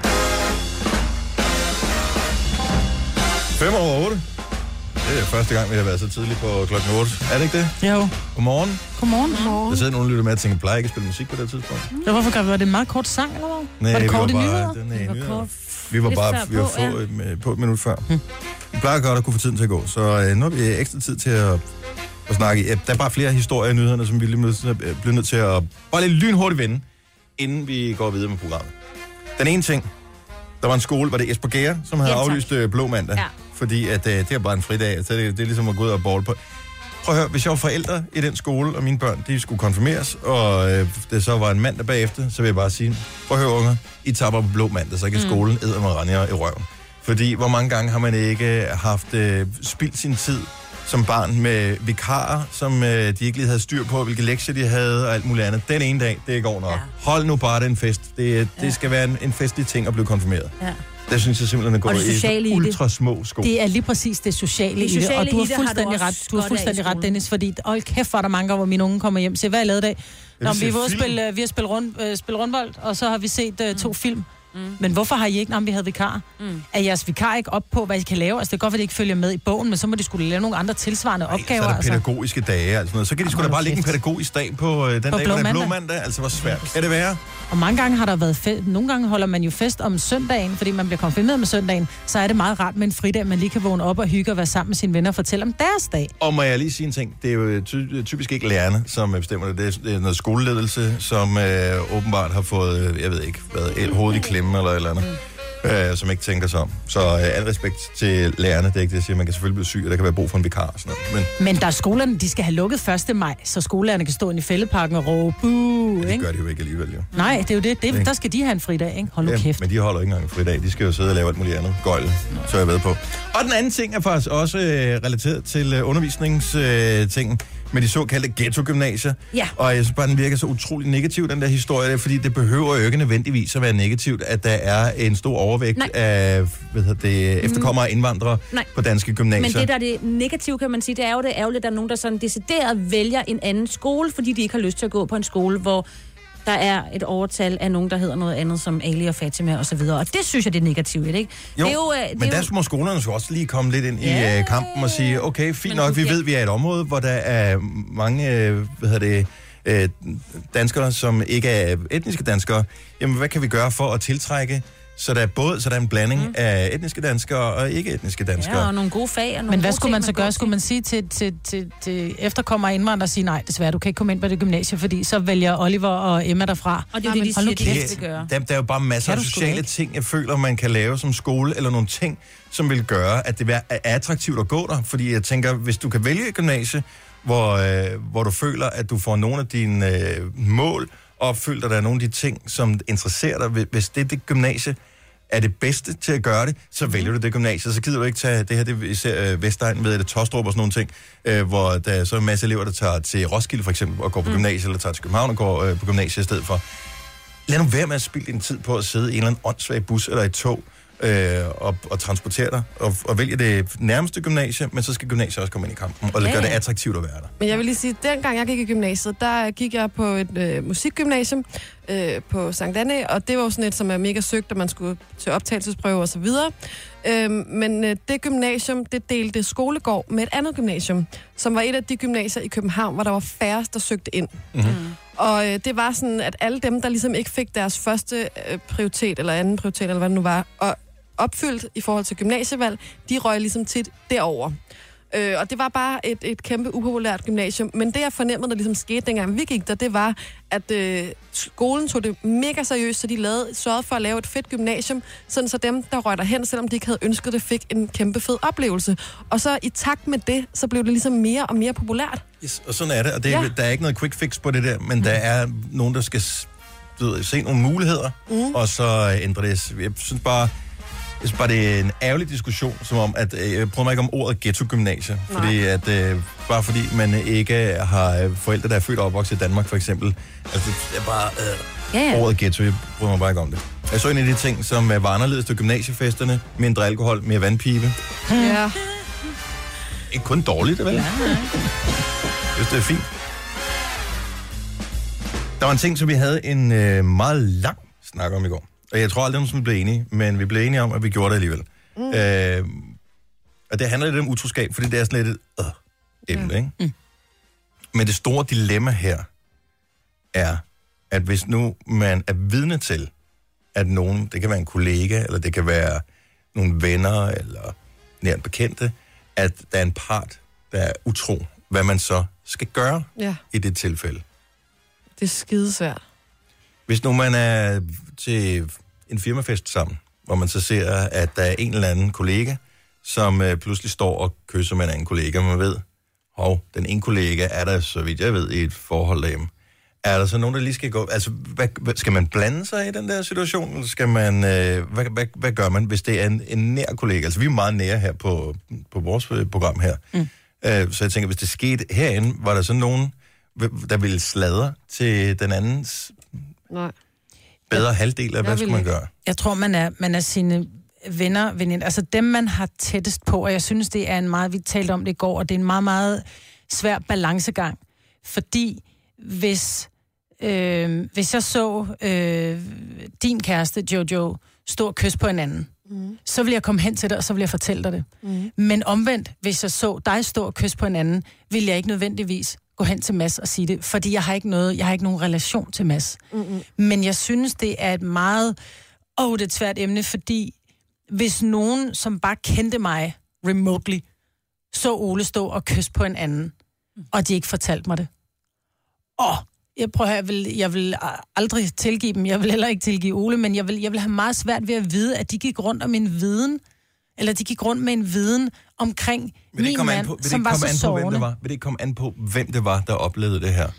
fem over otte. Det er første gang, vi har været så tidligt på klokken otte. Er det ikke det? Jo. Godmorgen. Godmorgen. Der sidder nogen, der lytter med og tænker, plejer ikke at spille musik på det tidspunkt? Ja, hvorfor gør vi? Var det en meget kort sang, eller hvad? Nej, var det kort i var nyheder? bare, den, Det var nyheder. kort. Vi var Lidt bare før vi var på, få, ja. et, på et minut før. Hmm. Vi plejer godt at kunne få tiden til at gå, så øh, nu har vi ekstra tid til at, at snakke. Ja, der er bare flere historier i nyhederne, som vi lige bliver nødt til at bare lidt lynhurtigt vende, inden vi går videre med programmet. Den ene ting, der var en skole, var det Esbjerg, som havde Ja, aflyst øh, Blå Mandag, Ja. fordi at, øh, det er bare en fridag, så det, det er ligesom at gå ud og bolle på. Prøv at høre, hvis jeg var forældre i den skole, og mine børn, de skulle konfirmeres, og øh, det så var en mandag bagefter, så vil jeg bare sige, prøv at høre unger, I tapper på Blå Mandag, så kan mm. skolen æder med render i røven. Fordi hvor mange gange har man ikke haft øh, spildt sin tid som barn med vikarer, som øh, de ikke lige havde styr på, hvilke lektier de havde og alt muligt andet. Den ene dag, det går nok. Ja. Hold nu bare den fest. Det, det ja. skal være en, en festlig ting at blive konfirmeret. Ja. Det synes jeg simpelthen er gået i ultra små sko. Det er lige præcis det sociale, det sociale i det, og du har fuldstændig har du ret, du har fuldstændig ret, Dennis, fordi hold kæft, var der mange gange, hvor mine unge kommer hjem til, hvad er lavet i dag? Nå, vi, vi, spille, vi har spillet rund, øh, spillet rundbold, og så har vi set øh, to mm. film. Mm. Men hvorfor har I ikke, når vi havde vikar? Mm. Er jeres vikar ikke op på, hvad I kan lave? Altså, det er godt, at de ikke følger med i bogen, men så må de skulle lave nogle andre tilsvarende Ej, opgaver. Så er der altså. pædagogiske dage, altså noget. Så kan de sgu da bare lægge en pædagogisk dag på øh, den på dag, hvor der er Blå Mandag. Altså, hvor svært kan det være? Og mange gange har der været fest. Nogle gange holder man jo fest om søndagen, fordi man bliver konfirmeret med søndagen. Så er det meget rart med en fridag, man lige kan vågne op og hygge og være sammen med sine venner og fortælle om deres dag. Og må jeg lige sige en ting? Det er jo ty- typisk ikke lærerne, som bestemmer det. Det er noget skoleledelse, som øh, åbenbart har fået, jeg ved ikke, været hovedet i klemme eller et eller andet. øh, som ikke tænker sig om. Så øh, al respekt til lærerne, det er ikke det, jeg siger. Man kan selvfølgelig blive syg, og der kan være brug for en vikar og sådan noget. Men, Men der er skolerne, de skal have lukket første maj, så skolelærerne kan stå inde i fældeparken og råbe, buh, det ikke? gør de jo ikke alligevel, jo. Nej, det er jo det. det Ikke? der skal de have en fridag, ikke? Hold nu Ja, kæft. men de holder ikke engang fri dag. De skal jo sidde og lave alt muligt andet gøjl, så jeg ved på. Og den anden ting er faktisk også øh, relateret til øh, undervisningstingen. Øh, med de såkaldte ghetto-gymnasier. Ja. Og jeg synes bare, den virker så utrolig negativ, den der historie, fordi det behøver jo ikke nødvendigvis at være negativt, at der er en stor overvægt Nej. af hvad hedder det, efterkommere og indvandrere Nej. på danske gymnasier. Men det, der er det negative, kan man sige, det er jo det ærgerlige, at der er nogen, der sådan decideret vælger en anden skole, fordi de ikke har lyst til at gå på en skole, hvor der er et overtal af nogen, der hedder noget andet, som Ali og Fatima og så videre. Og det synes jeg, det er negativt, ikke? Jo, det er jo, det men er der jo... må skolerne så også lige komme lidt ind Ja, i uh, kampen og sige, okay, fint nok, vi okay. ved, vi er et område, hvor der er mange, uh, hvad hedder det, uh, danskere, som ikke er etniske danskere. Jamen, hvad kan vi gøre for at tiltrække, så der er både så der er en blanding mm. af etniske danskere og ikke-etniske danskere? Ja, og nogle gode fag. Og nogle Men hvad gode skulle ting, man så gøre? går Skulle man sige til, til, til, til efterkommere og indvandrere og sige, nej, desværre, du kan ikke komme ind på det gymnasie, fordi så vælger Oliver og Emma derfra. Og det er jo det, de Hold nu siger, de kæft. ikke vil gøre. Der, der er jo bare masser Kan af du sgu sociale ikke? ting, jeg føler, man kan lave som skole, eller nogle ting, som vil gøre, at det er attraktivt at gå der. Fordi jeg tænker, hvis du kan vælge et gymnasie, hvor, øh, hvor du føler, at du får nogle af dine øh, mål opfyldt, og der er nogle af de ting, som interesserer dig, hvis det er det gymnasie, er det bedste til at gøre det, så vælger du det gymnasie. Så gider du ikke tage det her, det vi ser øh, Vestegn med det Tostrup og sådan nogle ting, øh, hvor der er så en masse elever, der tager til Roskilde for eksempel, og går på mm. gymnasiet, eller tager til København og går øh, på gymnasiet i stedet for. Lad nu være med at spilde din tid på at sidde i en eller anden åndssvag bus eller et tog, øh, og, og transportere dig, og, og vælge det nærmeste gymnasie, men så skal gymnasiet også komme ind i kampen, og Ja, gøre det ja. attraktivt at være der. Men jeg vil lige sige, at dengang jeg gik i gymnasiet, der gik jeg på et øh, musikgymnasium øh, på Sankt Anne, og det var jo sådan et, som er mega søgt, og man skulle til optagelsesprøve og så videre. Øhm, men øh, det gymnasium, det delte skolegård med et andet gymnasium, som var et af de gymnasier i København, hvor der var færrest, der søgte ind. Mm-hmm. Og øh, det var sådan, at alle dem, der ligesom ikke fik deres første øh, prioritet, eller anden prioritet, eller hvad det nu var, og opfyldt i forhold til gymnasievalg, de røg ligesom tit derover. Øh, og det var bare et, et kæmpe upopulært gymnasium. Men det, jeg fornemmede, der ligesom skete, dengang vi gik der, det var, at øh, skolen tog det mega seriøst, så de lavede, sørgede for at lave et fedt gymnasium, sådan så dem, der røg derhen, selvom de ikke havde ønsket det, fik en kæmpe fed oplevelse. Og så i takt med det, så blev det ligesom mere og mere populært. Yes, og sådan er det, og det, Ja. der er ikke noget quick fix på det der, men mm. der er nogen, der skal du ved, se nogle muligheder, mm. og så ændre det. Jeg synes bare, jeg synes bare, det er en ærgerlig diskussion, som om, at øh, jeg prøver mig ikke om ordet ghetto-gymnasie, fordi at, øh, bare fordi man ikke har forældre, der er født og opvokset i Danmark, for eksempel. Altså, det er bare øh, Ja, ja. ordet ghetto, jeg prøver mig bare ikke om det. Jeg så en af de ting, som øh, var anderledes til gymnasiefesterne, mindre alkohol, mere vandpibe. Ja. Ikke kun dårligt, vel? Ja, ja. Jeg synes, det er fint. Der var en ting, som vi havde en øh, meget lang snak om i går. Og jeg tror aldrig, at vi blev enige, men vi blev enige om, at vi gjorde det alligevel. Mm. Øh, og det handler lidt om utroskab, fordi det er sådan lidt et øh, emne, ikke? Mm. Men det store dilemma her er, at hvis nu man er vidne til, at nogen, det kan være en kollega, eller det kan være nogle venner, eller nært bekendte, at der er en part, der er utro, hvad man så skal gøre Ja, i det tilfælde. det er skidesvært. Hvis nu man er til en firmafest sammen, hvor man så ser, at der er en eller anden kollega, som øh, pludselig står og kysser med en anden kollega, man ved, hov, den ene kollega er der, så vidt jeg ved, i et forhold derhjemme. Er der så nogen, der lige skal gå... Altså, hvad, hvad, skal man blande sig i den der situation, eller skal man... Øh, hvad, hvad, hvad gør man, hvis det er en, en nær kollega? Altså, vi er meget nære her på, på vores program her. Mm. Øh, så jeg tænker, hvis det skete herinde, var der så nogen, der ville sladre til den andens Nej. bedre halvdel af, hvad skulle man gøre? Jeg tror, man er, man er sine venner, veninder, altså dem, man har tættest på, og jeg synes, det er en meget, vi talte om det i går, og det er en meget, meget svær balancegang, fordi hvis, øh, hvis jeg så øh, din kæreste, Jojo, stå og kysse på en anden, mm. så vil jeg komme hen til dig, og så vil jeg fortælle dig det. Mm. Men omvendt, hvis jeg så dig stå og kysse på en anden, vil jeg ikke nødvendigvis gå hen til Mads og sige det, fordi jeg har ikke noget, jeg har ikke nogen relation til Mads. Mm-hmm. Men jeg synes, det er et meget, åh, det er et svært emne, fordi hvis nogen, som bare kendte mig remotely, så Ole stå og kysse på en anden, mm. og de ikke fortalte mig det, åh, Jeg prøver, jeg vil, jeg vil aldrig tilgive dem. Jeg vil heller ikke tilgive Ole, men jeg vil, jeg vil have meget svært ved at vide, at de gik rundt om en viden, eller de gik rundt med en viden omkring min mand, på, som var så sårende. Vil det ikke komme an på, hvem det var, der oplevede det her?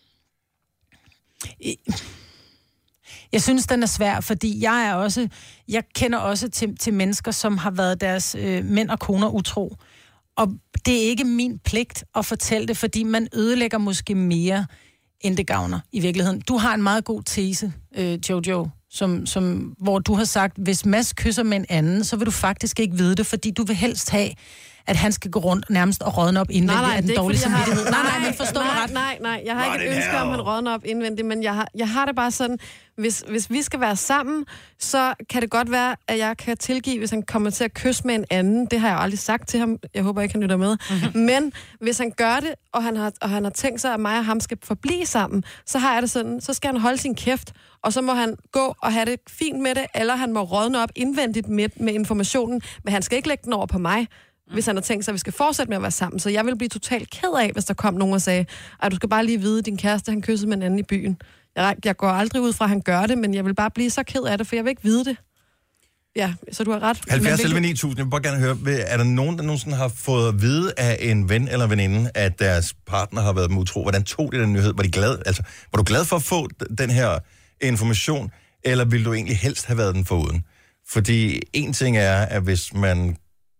Jeg synes, den er svær, fordi jeg er også, jeg kender også til, til mennesker, som har været deres øh, mænd og koner utro. Og det er ikke min pligt at fortælle det, fordi man ødelægger måske mere, end det gavner i virkeligheden. Du har en meget god tese, øh, Jojo, som, som, hvor du har sagt, hvis Mads kysser med en anden, så vil du faktisk ikke vide det, fordi du vil helst have, at han skal gå rundt nærmest og rådne op indvendigt af den dårlige samvittighed. Nej, nej, men forstå mig ret. Nej, nej, jeg har ikke et ønske om, at han rådner op indvendigt, men jeg har, jeg har det bare sådan, hvis, hvis vi skal være sammen, så kan det godt være, at jeg kan tilgive, hvis han kommer til at kysse med en anden. Det har jeg aldrig sagt til ham. Jeg håber ikke, han lytter med. Mm-hmm. Men hvis han gør det, og han, har, og han har tænkt sig, at mig og ham skal forblive sammen, så har jeg det sådan, så skal han holde sin kæft, og så må han gå og have det fint med det, eller han må rådne op indvendigt med, med informationen, men han skal ikke lægge den over på mig, hvis han har tænkt sig, at vi skal fortsætte med at være sammen. Så jeg vil blive totalt ked af, hvis der kom nogen og sagde, at du skal bare lige vide, at din kæreste, han kyssede med en anden i byen. Jeg, jeg går aldrig ud fra, at han gør det, men jeg vil bare blive så ked af det, for jeg vil ikke vide det. Ja, så du har ret. halvfjerds elleve ni tusind, jeg vil bare gerne høre, er der nogen, der nogensinde har fået at vide af en ven eller veninde, at deres partner har været utro? Hvordan tog de den nyhed? Var de glad? Altså, var du glad for at få den her information, eller ville du egentlig helst have været den foruden? Fordi en ting er, at hvis man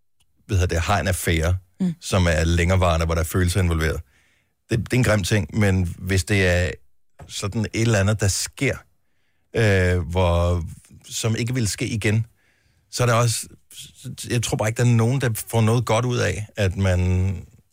ved det, har en affære, mm. som er længerevarende, hvor der er følelser involveret. Det, det er en grim ting, men hvis det er sådan et eller andet, der sker, øh, hvor, som ikke vil ske igen, så er der også, jeg tror bare ikke, der er nogen, der får noget godt ud af, at man,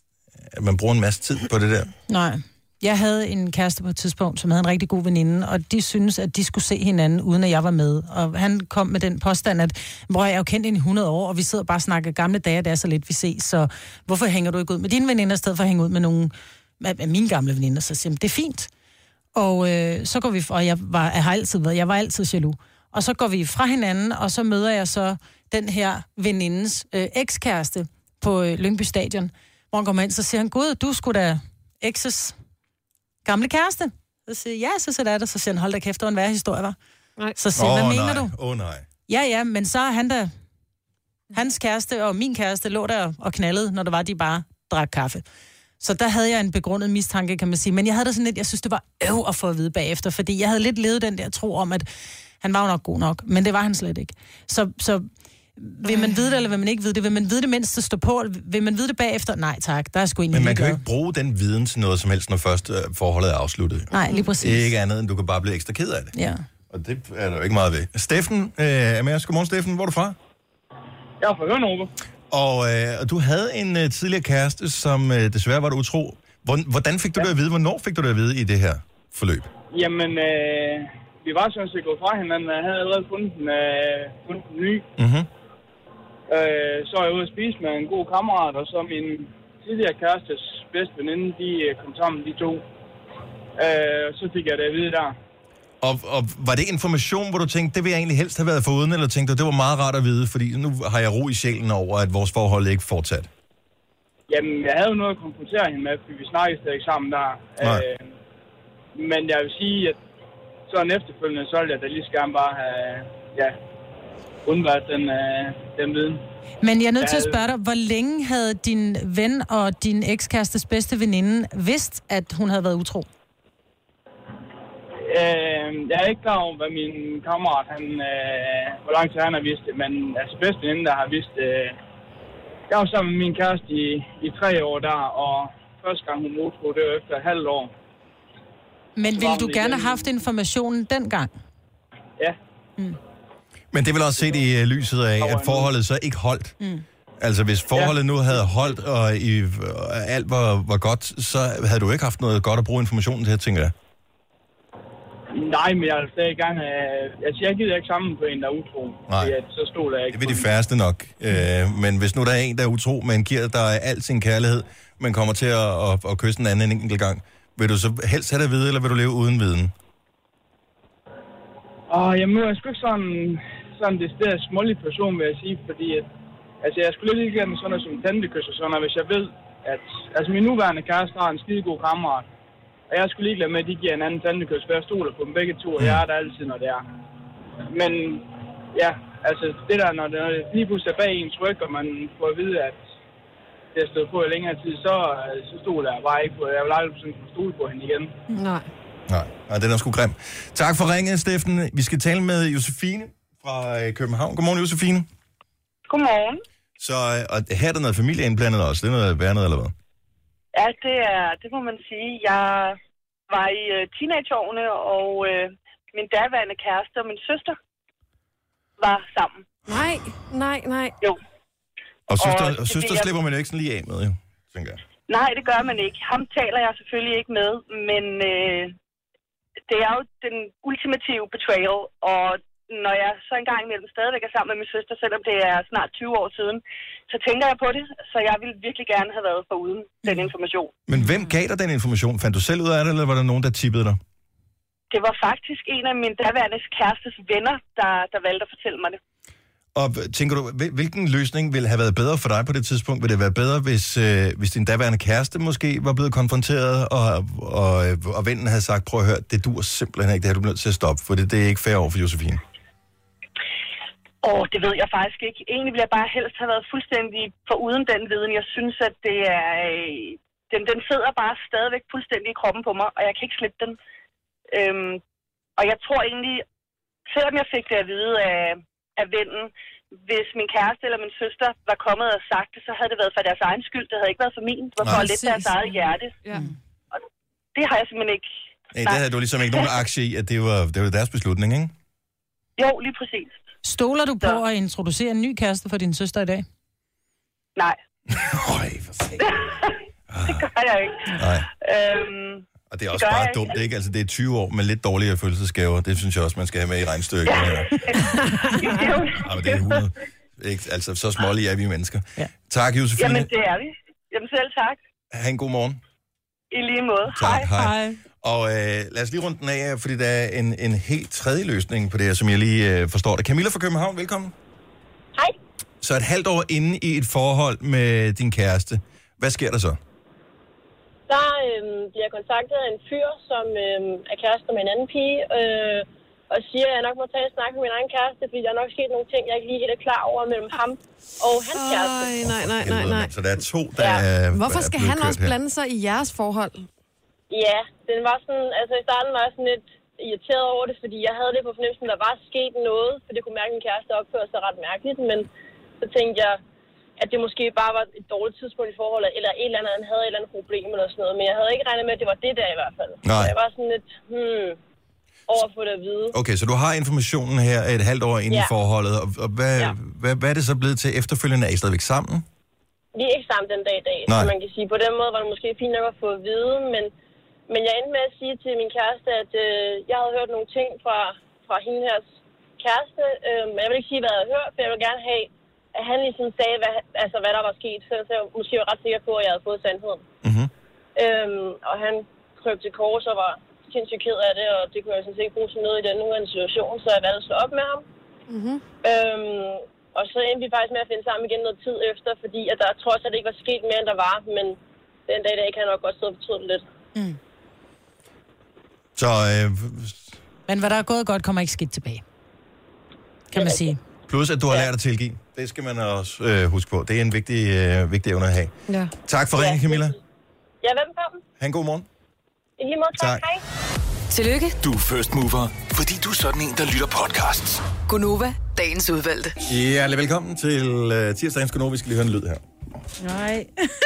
at man bruger en masse tid på det der. Nej. Jeg havde en kæreste på et tidspunkt, som havde en rigtig god veninde, og de syntes, at de skulle se hinanden, uden at jeg var med. Og han kom med den påstand, at hvor jeg er jo kendt hende i hundrede år, og vi sidder bare og snakker gamle dage, det er så lidt, vi ses, så hvorfor hænger du ikke ud med dine veninder, i stedet for at hænge ud med nogle af mine gamle veninder? Så siger jeg, det er fint. Og øh, så går vi, og jeg, var, jeg har altid været, jeg var altid jaloux. Og så går vi fra hinanden, og så møder jeg så den her venindens øh, ekskæreste på øh, Lyngby Stadion, hvor han kommer ind, så siger han, gud, du skulle da ekses gamle kæreste. Så siger ja, så siger det, så siger han, hold da kæft, det var en værre historie, var. Nej. Så siger oh, hvad mener nej. du? Åh oh, nej. Ja, ja, men så er han der, hans kæreste og min kæreste lå der og knaldede, når det var, de bare drak kaffe. Så der havde jeg en begrundet mistanke, kan man sige. Men jeg havde det sådan lidt, jeg synes, det var øv at få at vide bagefter, fordi jeg havde lidt levet den der tro om, at han var jo nok god nok, men det var han slet ikke. Så, så vil man vide det, eller vil man ikke vide det? Vil man vide det, mens det står på? Vil man vide det bagefter? Nej, tak. Der er sgu egentlig Men man kan jo ikke bruge den viden til noget som helst, når først forholdet er afsluttet. Nej, lige præcis. Det er ikke andet, end du kan bare blive ekstra ked af det. Ja. Og det er der jo ikke meget ved. Steffen øh, er med os. Godmorgen, Steffen. Hvor er du fra? Jeg er fra Hørnove. Og øh, du havde en øh, tidligere kæreste, som øh, desværre var du utro. Hvordan fik du ja. det at vide? Hvornår fik du det at vide i det her forløb? Jamen, øh, vi var sådan set gået fra hinanden. Jeg havde allerede fundet en, øh, fundet en ny. Mhm. Øh, så er jeg ude at spise med en god kammerat, og så min tidligere kærestes bedste veninde, de kom sammen, de to. Øh, så fik jeg det at vide der. Og, og var det information, hvor du tænkte, det vil jeg egentlig helst have været foruden, eller tænkte du, det var meget rart at vide, fordi nu har jeg ro i sjælen over, at vores forhold ikke fortsat? Jamen, jeg havde jo noget at konfrontere hende med, fordi vi snakkede stadig sammen der. Øh, men jeg vil sige, at sådan efterfølgende, så ville jeg da lige så gerne bare have, ja, undværet den, øh, den viden. Men jeg er nødt til at spørge dig, hvor længe havde din ven og din ekskærestes bedste veninde vidst, at hun havde været utro? Øh, jeg er ikke klar over, hvad min kammerat, han, øh, hvor lang tid han har vidst det, men altså bedste veninde, der har vidst det. Øh, jeg var sammen med min kæreste i, i tre år der, og første gang hun utro, det var efter et halvt år. Men ville du gerne have haft informationen dengang? Ja. Mm. Men det vil også set i uh, lyset af, at forholdet så ikke holdt. Mm. Altså, hvis forholdet nu havde holdt, og, i, og alt var, var godt, så havde du ikke haft noget godt at bruge informationen til, tænker jeg. Nej, men jeg vil stadig gerne have... Altså, jeg gider ikke sammen på en, der er utro. Nej. At, så stod der ikke. Det vil de færreste nok. Øh, men hvis nu der er en, der er utro, men giver dig al sin kærlighed, men kommer til at, at, at kysse den anden en enkelt gang, vil du så helst have det at vide, eller vil du leve uden viden? Åh, jamen nu er jeg sgu ikke sådan, sådan det stedet smålig person, vil jeg sige, fordi at, altså, jeg skulle lidt ikke med sådan noget som tantekys og sådan noget, hvis jeg ved, at altså, min nuværende kæreste har en skide god kammerat, Og jeg skulle ligeglad med, at de giver en anden tandekørs, for jeg stoler på dem begge to, og jeg er der altid, når det er. Men ja, altså det der, når det, når det lige pludselig er bag ens ryg, og man får at vide, at det har stået på i længere tid, så, så stoler jeg bare ikke på. Jeg vil aldrig sådan kunne stole på hende igen. Nej. Nej, nej, den er sgu grim. Tak for ringet, Steffen. Vi skal tale med Josefine fra København. Godmorgen, Josefine. Godmorgen. Så og her er der noget familie indblandet også. Det er noget værnet, eller hvad? Ja, det er, det må man sige. Jeg var i uh, teenageårene, og uh, min daværende kæreste og min søster var sammen. Nej, nej, nej. Jo. Og søster, og og søster jeg... slipper man jo ikke sådan lige af med, jo, tænker jeg. Nej, det gør man ikke. Ham taler jeg selvfølgelig ikke med, men uh, det er jo den ultimative betrayal, og når jeg så engang imellem stadigvæk er sammen med min søster, selvom det er snart tyve år siden, så tænker jeg på det, så jeg ville virkelig gerne have været foruden den information. Men hvem gav dig den information? Fandt du selv ud af det, eller var der nogen, der tippede dig? Det var faktisk en af min daværende kærestes venner, der, der valgte at fortælle mig det. Og tænker du, hvilken løsning ville have været bedre for dig på det tidspunkt? Ville det være bedre, hvis, øh, hvis din daværende kæreste måske var blevet konfronteret, og, og, og vennen havde sagt, prøv at høre, det duer simpelthen ikke, det har du nødt til at stoppe, for det, det er ikke fair over for Josefine? Åh, oh, det ved jeg faktisk ikke. Egentlig ville jeg bare helst have været fuldstændig foruden den viden. Jeg synes, at det er... Den, den sidder bare stadigvæk fuldstændig i kroppen på mig, og jeg kan ikke slippe den. Øhm, og jeg tror egentlig, selvom jeg fik det at vide af, af vennen, hvis min kæreste eller min søster var kommet og sagt det, så havde det været for deres egen skyld. Det havde ikke været for min. Det var for at lette deres eget hjerte. Ja. Og det har jeg simpelthen ikke... Nej, det havde du ligesom ikke nogen aktie i, at det var, det var deres beslutning, ikke? Jo, lige præcis. Stoler du på at introducere en ny kæreste for din søster i dag? Nej. Øj, for fanden. Det gør jeg ikke. Nej. Øhm, og det er også det bare dumt, ikke? Altså, det er tyve år med lidt dårligere følelsesgaver. Det synes jeg også, man skal have med i regnstykket. Ja. Ja, men det er hundrede. Ikke? Altså, så smålige er vi mennesker. Ja. Tak, Josefine. Jamen, det er vi. Jamen, selv tak. Ha' en god morgen. I lige måde. Tak, hej. hej. Og øh, lad os lige runde den af, fordi der er en, en helt tredje løsning på det her, som jeg lige øh, forstår det. Camilla fra København, velkommen. Hej. Så et halvt år inde i et forhold med din kæreste. Hvad sker der så? Der øhm, bliver jeg kontaktet af en fyr, som øhm, er kæreste med en anden pige, øh, og siger, at jeg nok må tage en snak med min egen kæreste, fordi der er nok sket nogle ting, jeg ikke lige helt er klar over mellem ham og hans kæreste. Ej, nej, nej, nej, nej. Så der er to, der Ja. er Hvorfor skal er han også her. blande sig i jeres forhold? Ja, den var sådan, altså i starten var jeg sådan lidt irriteret over det, fordi jeg havde det på fornemmelsen, der var sket noget, for det kunne mærke, at min kæreste opførte sig ret mærkeligt, men så tænkte jeg, at det måske bare var et dårligt tidspunkt i forholdet, eller et eller andet, han havde et eller andet problem eller sådan noget, men jeg havde ikke regnet med, at det var det der i hvert fald. Nej. Så jeg var sådan lidt, hmm, over for det at vide. Okay, så du har informationen her et halvt år inde Ja. i forholdet, og, og hvad, Ja. hvad, hvad er det så blevet til efterfølgende? Er I stadigvæk sammen? Vi er ikke sammen den dag i dag, Nej. så man kan sige, på den måde var det måske fint nok at få at vide, men, men jeg endte med at sige til min kæreste, at øh, jeg havde hørt nogle ting fra, fra hende her kæreste, øh, men jeg vil ikke sige, hvad jeg havde hørt, for jeg vil gerne have, at han ligesom sagde, hvad, altså, hvad der var sket, så jeg måske var ret sikker på, at jeg havde fået sandheden. Mm-hmm. Øhm, og han krøb til kors og var sindssygt ked af det, og det kunne jeg sådan set ikke bruge til noget i den nuværende situation, så jeg valgte at slå op med ham. Mm-hmm. Øhm, og så endte vi faktisk med at finde sammen igen noget tid efter, fordi at der trods alt ikke var sket mere, end der var, men den dag, der ikke han nok godt sidde og betyde lidt. Mm. Så, øh, Men hvad der er gået godt, kommer ikke skidt tilbage. Kan man sige. plus at du har lært at tilgive. Det skal man også øh, huske på. Det er en vigtig, øh, vigtig evne at have. Ja. Tak for ringen, Camilla. Ja, velkommen. Ha' en god morgen. I lige måde, tak. Tak. Hej. Tillykke, Du er first mover, fordi du er sådan en, der lytter podcasts. Gunova, dagens udvalgte. Hjertelig velkommen til øh, tirsdagens Gunova. Vi skal lige høre en lyd her. Nej.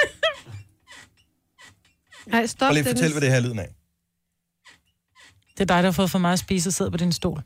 Nej, stop, Prøv lige at Dennis. fortælle, hvad det her er lyden af. Det er dig, der har fået for meget at spise og sidder på din stol.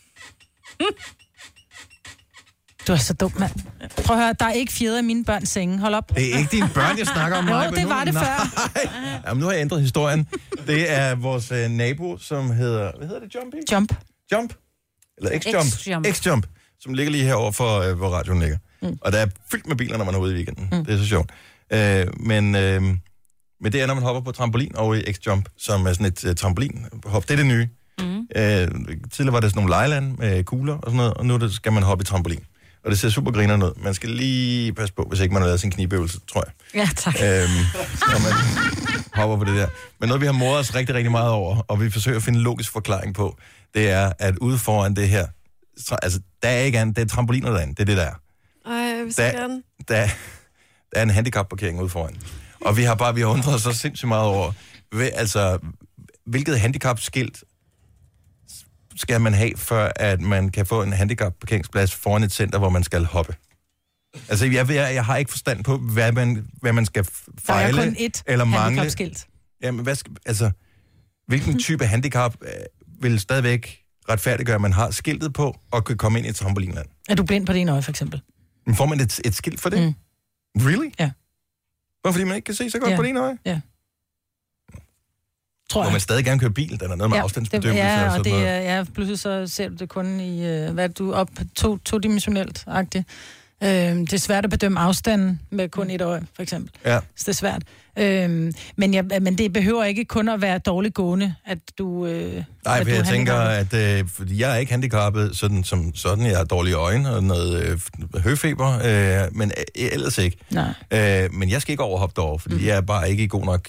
Du er så dum, mand. Prøv at høre, der er ikke fjeder i mine børns senge. Hold op. Det er ikke dine børn, jeg snakker om. Jo, Maja, det nu. var det Nej. før. Jamen, nu har jeg ændret historien. Det er vores øh, nabo, som hedder... Hvad hedder det? Jumpy? Jump. Jump? Eller X-Jump? X-Jump. X-Jump, som ligger lige herovre for, øh, hvor radioen ligger. Mm. Og der er fyldt med biler, når man er ude i weekenden. Mm. Det er så sjovt. Øh, men, øh, men det er, når man hopper på trampolin over i X-Jump, som er sådan et øh, trampolinhop. Det er det nye. Mm. Øh, tidligere var det sådan nogle lejeland med kugler og sådan noget, og nu er det, skal man hoppe i trampolin. Og det ser super grinerende ud. Man skal lige passe på, hvis ikke man har lavet sin knibøvelse, tror jeg. Ja, tak. Øhm, når man hopper på det der. Men noget, vi har moret os rigtig, rigtig meget over, og vi forsøger at finde en logisk forklaring på, det er, at ude foran det her, altså, der er ikke andet, det er trampoliner derinde, det er det, der er. Ej, vi der, skal gerne. Der, der er en handicapparkering ude foran. Og vi har bare, vi har undret os så sindssygt meget over, ved, altså, hvilket handicapskilt skal man have, før at man kan få en handicapparkeringsplads foran et center, hvor man skal hoppe? Altså, jeg, jeg, jeg har ikke forstand på, hvad man, hvad man skal fejle der er kun ét eller mangle. handicapskilt. Jamen, hvad skal, altså, hvilken type handicap øh, vil stadigvæk retfærdiggøre, at man har skiltet på og kan komme ind i trampolinland? Er du blind på det ene øje, for eksempel? Men får man et, et skilt for det? Mm. Really? Ja. Hvorfor fordi man ikke kan se så godt ja. på det ene øje? Ja. Tror Må man stadig gerne køre bil? Der er noget med ja, afstandsbedømmelse det, ja, og sådan og det, noget. ja, pludselig så ser du det kun i, øh, hvad er du, op to, todimensionelt-agtigt. Øh, det er svært at bedømme afstanden med kun et øje, for eksempel. Ja. Så det er svært. Øh, men, jeg, men det behøver ikke kun at være dårligt gående, at du... Øh, Nej, at for du jeg tænker, handicappet. at øh, fordi jeg er ikke handicappet sådan, som sådan. Jeg har dårlige øjne og noget øh, høfeber, øh, men øh, ellers ikke. Nej. Øh, men jeg skal ikke overhoppe derover, fordi mm. jeg er bare ikke i god nok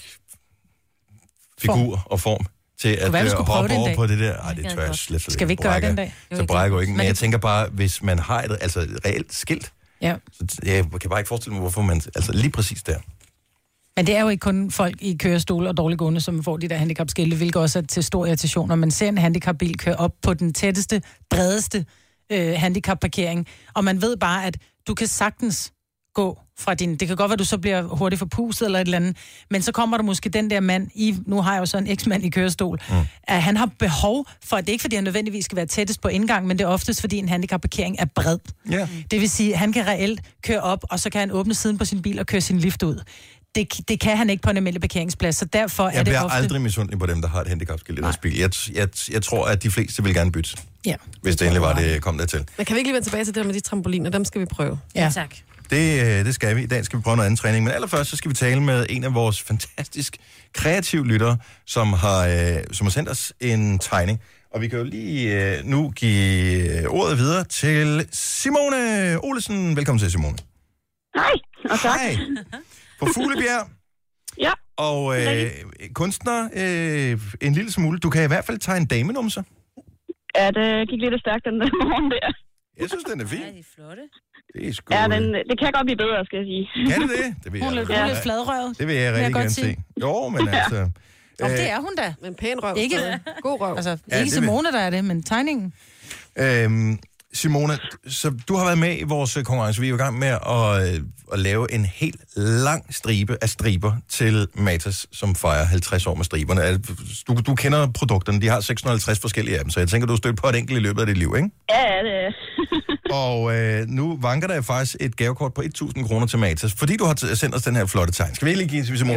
figur form. og form til at være, øh, hoppe over dag. på det der. Ej, det tør jeg slet, slet Skal vi ikke gøre det en dag? Så brækker jeg ikke. Men, men jeg det... tænker bare, hvis man har et, altså, et reelt skilt, ja. så jeg kan bare ikke forestille mig, hvorfor man... Altså lige præcis der. Men det er jo ikke kun folk i kørestol og dårligt gående, som får de der handicapskilte, hvilket også er til stor irritation, når man ser en handicapbil køre op på den tætteste, bredeste øh, handicapparkering, og man ved bare, at du kan sagtens gå fra din... Det kan godt være, at du så bliver hurtigt forpustet eller et eller andet, men så kommer der måske den der mand i... Nu har jeg jo så en eksmand i kørestol. Mm. At han har behov for... Det er ikke, fordi han nødvendigvis skal være tættest på indgang, men det er oftest, fordi en handicapparkering er bred. Yeah. Det vil sige, at han kan reelt køre op, og så kan han åbne siden på sin bil og køre sin lift ud. Det, det kan han ikke på en almindelig parkeringsplads, så derfor jeg er det bliver ofte... aldrig misundelig på dem, der har et handicapskilt i deres bil. Jeg, jeg, jeg tror, at de fleste vil gerne bytte. Ja. Hvis det endelig var, det kom der til. Men kan vi ikke lige vende tilbage til det der med de trampoliner? Dem skal vi prøve. Ja, tak. Det, det skal vi. I dag skal vi prøve noget anden træning. Men allerførst, så skal vi tale med en af vores fantastisk kreative lyttere, som har, øh, som har sendt os en tegning. Og vi kan jo lige øh, nu give ordet videre til Simone Olesen. Velkommen til, Simone. Hej, og tak. Hej. På Fuglebjerg. Ja. Og øh, kunstner øh, en lille smule. Du kan i hvert fald tegne damenumser. Ja, det gik lidt stærkt den der morgen der. Jeg synes, den er fin. Ja, de er flotte. Det er sgu... Ja, den, det kan godt blive bedre, skal jeg sige. Kan det det? Det vil jeg, hun er ja. lidt fladrøvet. Det vil jeg rigtig gerne se. Jo, men altså... Og det er hun da. Men pæn røv. Ikke, god røv. Altså, Ja, ikke det vil- Simone, der er det, men tegningen. Øhm, Simone, så du har været med i vores konkurrence. Vi er jo i gang med at, øh, at lave en helt lang stribe af striber til Matas, som fejrer halvtreds år med striberne. Altså, Du, du kender produkterne, de har seks hundrede og halvtreds forskellige af dem, så jeg tænker, du har stødt på et enkelt i løbet af dit liv, ikke? Ja, ja, det er. Og øh, nu vanker der faktisk et gavekort på tusind kroner til Matas, fordi du har t- sendt os den her flotte tegn. Skal vi lige give til Simone?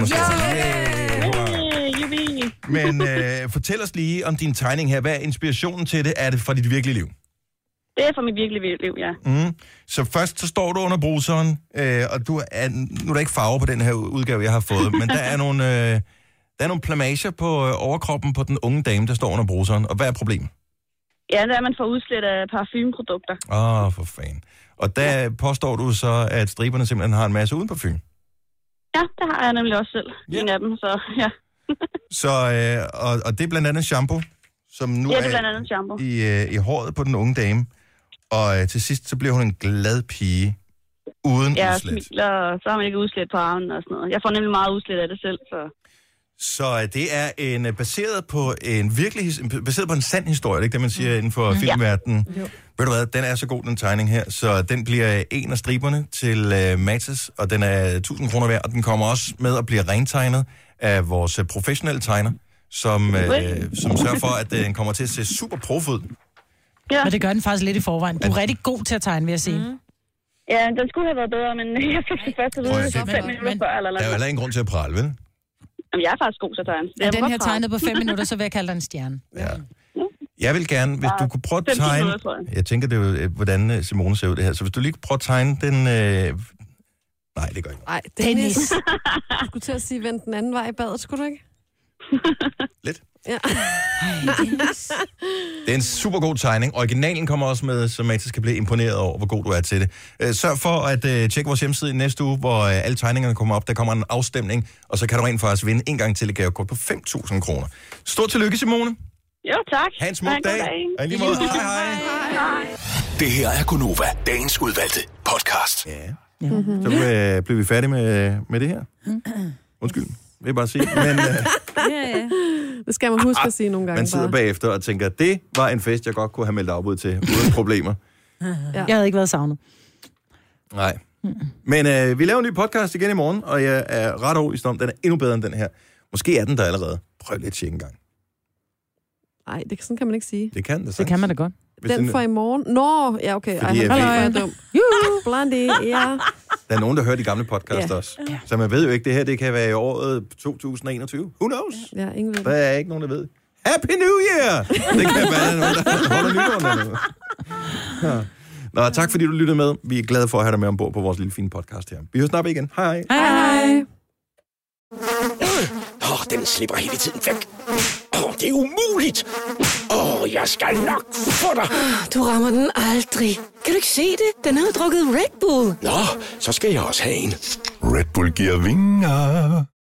Hey, jubi. Men øh, fortæl os lige om din tegning her. Hvad er inspirationen til det? Er det fra dit virkelige liv? Det er fra mit virkelige liv, ja. Mm. Så først så står du under bruseren, øh, og du er, nu er der ikke farve på den her udgave, jeg har fået, men der er nogle, øh, der er nogle plamager på øh, overkroppen på den unge dame, der står under bruseren. Og hvad er problemet? Ja, der er man får udslæt af parfumeprodukter. Åh, oh, for fanden. Og der ja. påstår du så, at striberne simpelthen har en masse uden parfume. Ja, det har jeg nemlig også selv. Ja. En af dem, så ja. Så, øh, og, og det er blandt andet shampoo, som nu Ja, det er blandt andet shampoo. i, øh, i håret på den unge dame. Og øh, til sidst, så bliver hun en glad pige, uden Ja, udslæt. smiler, og så har man ikke udslæt på armen og sådan noget. Jeg får nemlig meget udslæt af det selv, så... Så øh, det er en øh, baseret på en virkelig his- baseret på en sand historie, det er ikke det, man siger inden for Mm. filmverdenen. Ja. Ved du hvad, den er så god, den tegning her, så den bliver en af striberne til øh, Matas, og den er tusind kroner værd, og den kommer også med at blive rentegnet af vores øh, professionelle tegner, som, øh, som sørger for, at den kommer til at se super prof ud. Ja. Men det gør den faktisk lidt i forvejen. Du er rigtig god til at tegne, vil jeg sige. Mm. Ja, den skulle have været bedre, men jeg fik det først at Prøv vide, at så se. fem minutter før eller Der er jo noget. heller ingen grund til at prale, vel? Jamen, jeg er faktisk god til at tegne. Er den her tegnet på fem minutter, så vil jeg kalde dig en stjerne. Ja. Jeg vil gerne, hvis du kunne prøve at femten tegne... minutter, tror jeg. Jeg tænker, det er jo, øh, hvordan øh, Simone ser ud det her. Så hvis du lige kunne prøve at tegne den... Øh... Nej, det gør ikke. Nej, Dennis. Du skulle til at sige, vend den anden vej i badet, skulle du ikke? Lidt. Ja. Det er en super god tegning. Originalen kommer også med, så Mathis kan blive imponeret over, hvor god du er til det. Øh, sørg for at øh, tjekke vores hjemmeside næste uge, hvor øh, alle tegningerne kommer op. Der kommer en afstemning, og så kan du rent faktisk vinde en gang til et gavekort på fem tusind kroner. Stort tillykke, Simone. Jo, tak. Ha' en smuk dag. Ha' en god dag. Hej, hej. Hej. Det her er Gunova, dagens udvalgte podcast. Ja. Mm-hmm. Så øh, bliver vi færdige med, med det her. Undskyld, vil jeg bare sige. Men, øh, ja, ja. Det skal man huske at sige nogle gange. Man sidder bare. bagefter og tænker, det var en fest, jeg godt kunne have meldt afbud til, uden problemer. Ja. Jeg havde ikke været savnet. Nej. Men øh, vi laver en ny podcast igen i morgen, og jeg er ret overbevist om, den er endnu bedre end den her. Måske er den der allerede. Prøv lidt at tjekke en gang. Nej, det sådan kan man ikke sige. Det kan det Det kan man da godt. Hvis den for i morgen? Nå, ja, okay. Fordi Ej, jeg jeg ved- er dum. Blondie, ja. Der er nogen, der hører de gamle podcast Ja. også. Så man ved jo ikke, det her det kan være i året to tusind og enogtyve. Who knows? Ja, ingen ved Der er ikke nogen, der ved. Happy New Year! Det kan være nogen, der holder nytår dernede. Ja. Nå, tak fordi du lyttede med. Vi er glade for at have dig med ombord på vores lille fine podcast her. Vi høres snart igen. Hej. Hej. Åh, oh, den slipper hele tiden væk. Åh, oh, det er umuligt. Åh, oh, jeg skal nok få dig. Du rammer den aldrig. Kan du ikke se det? Den har drukket Red Bull. Nå, så skal jeg også have en. Red Bull giver vinger.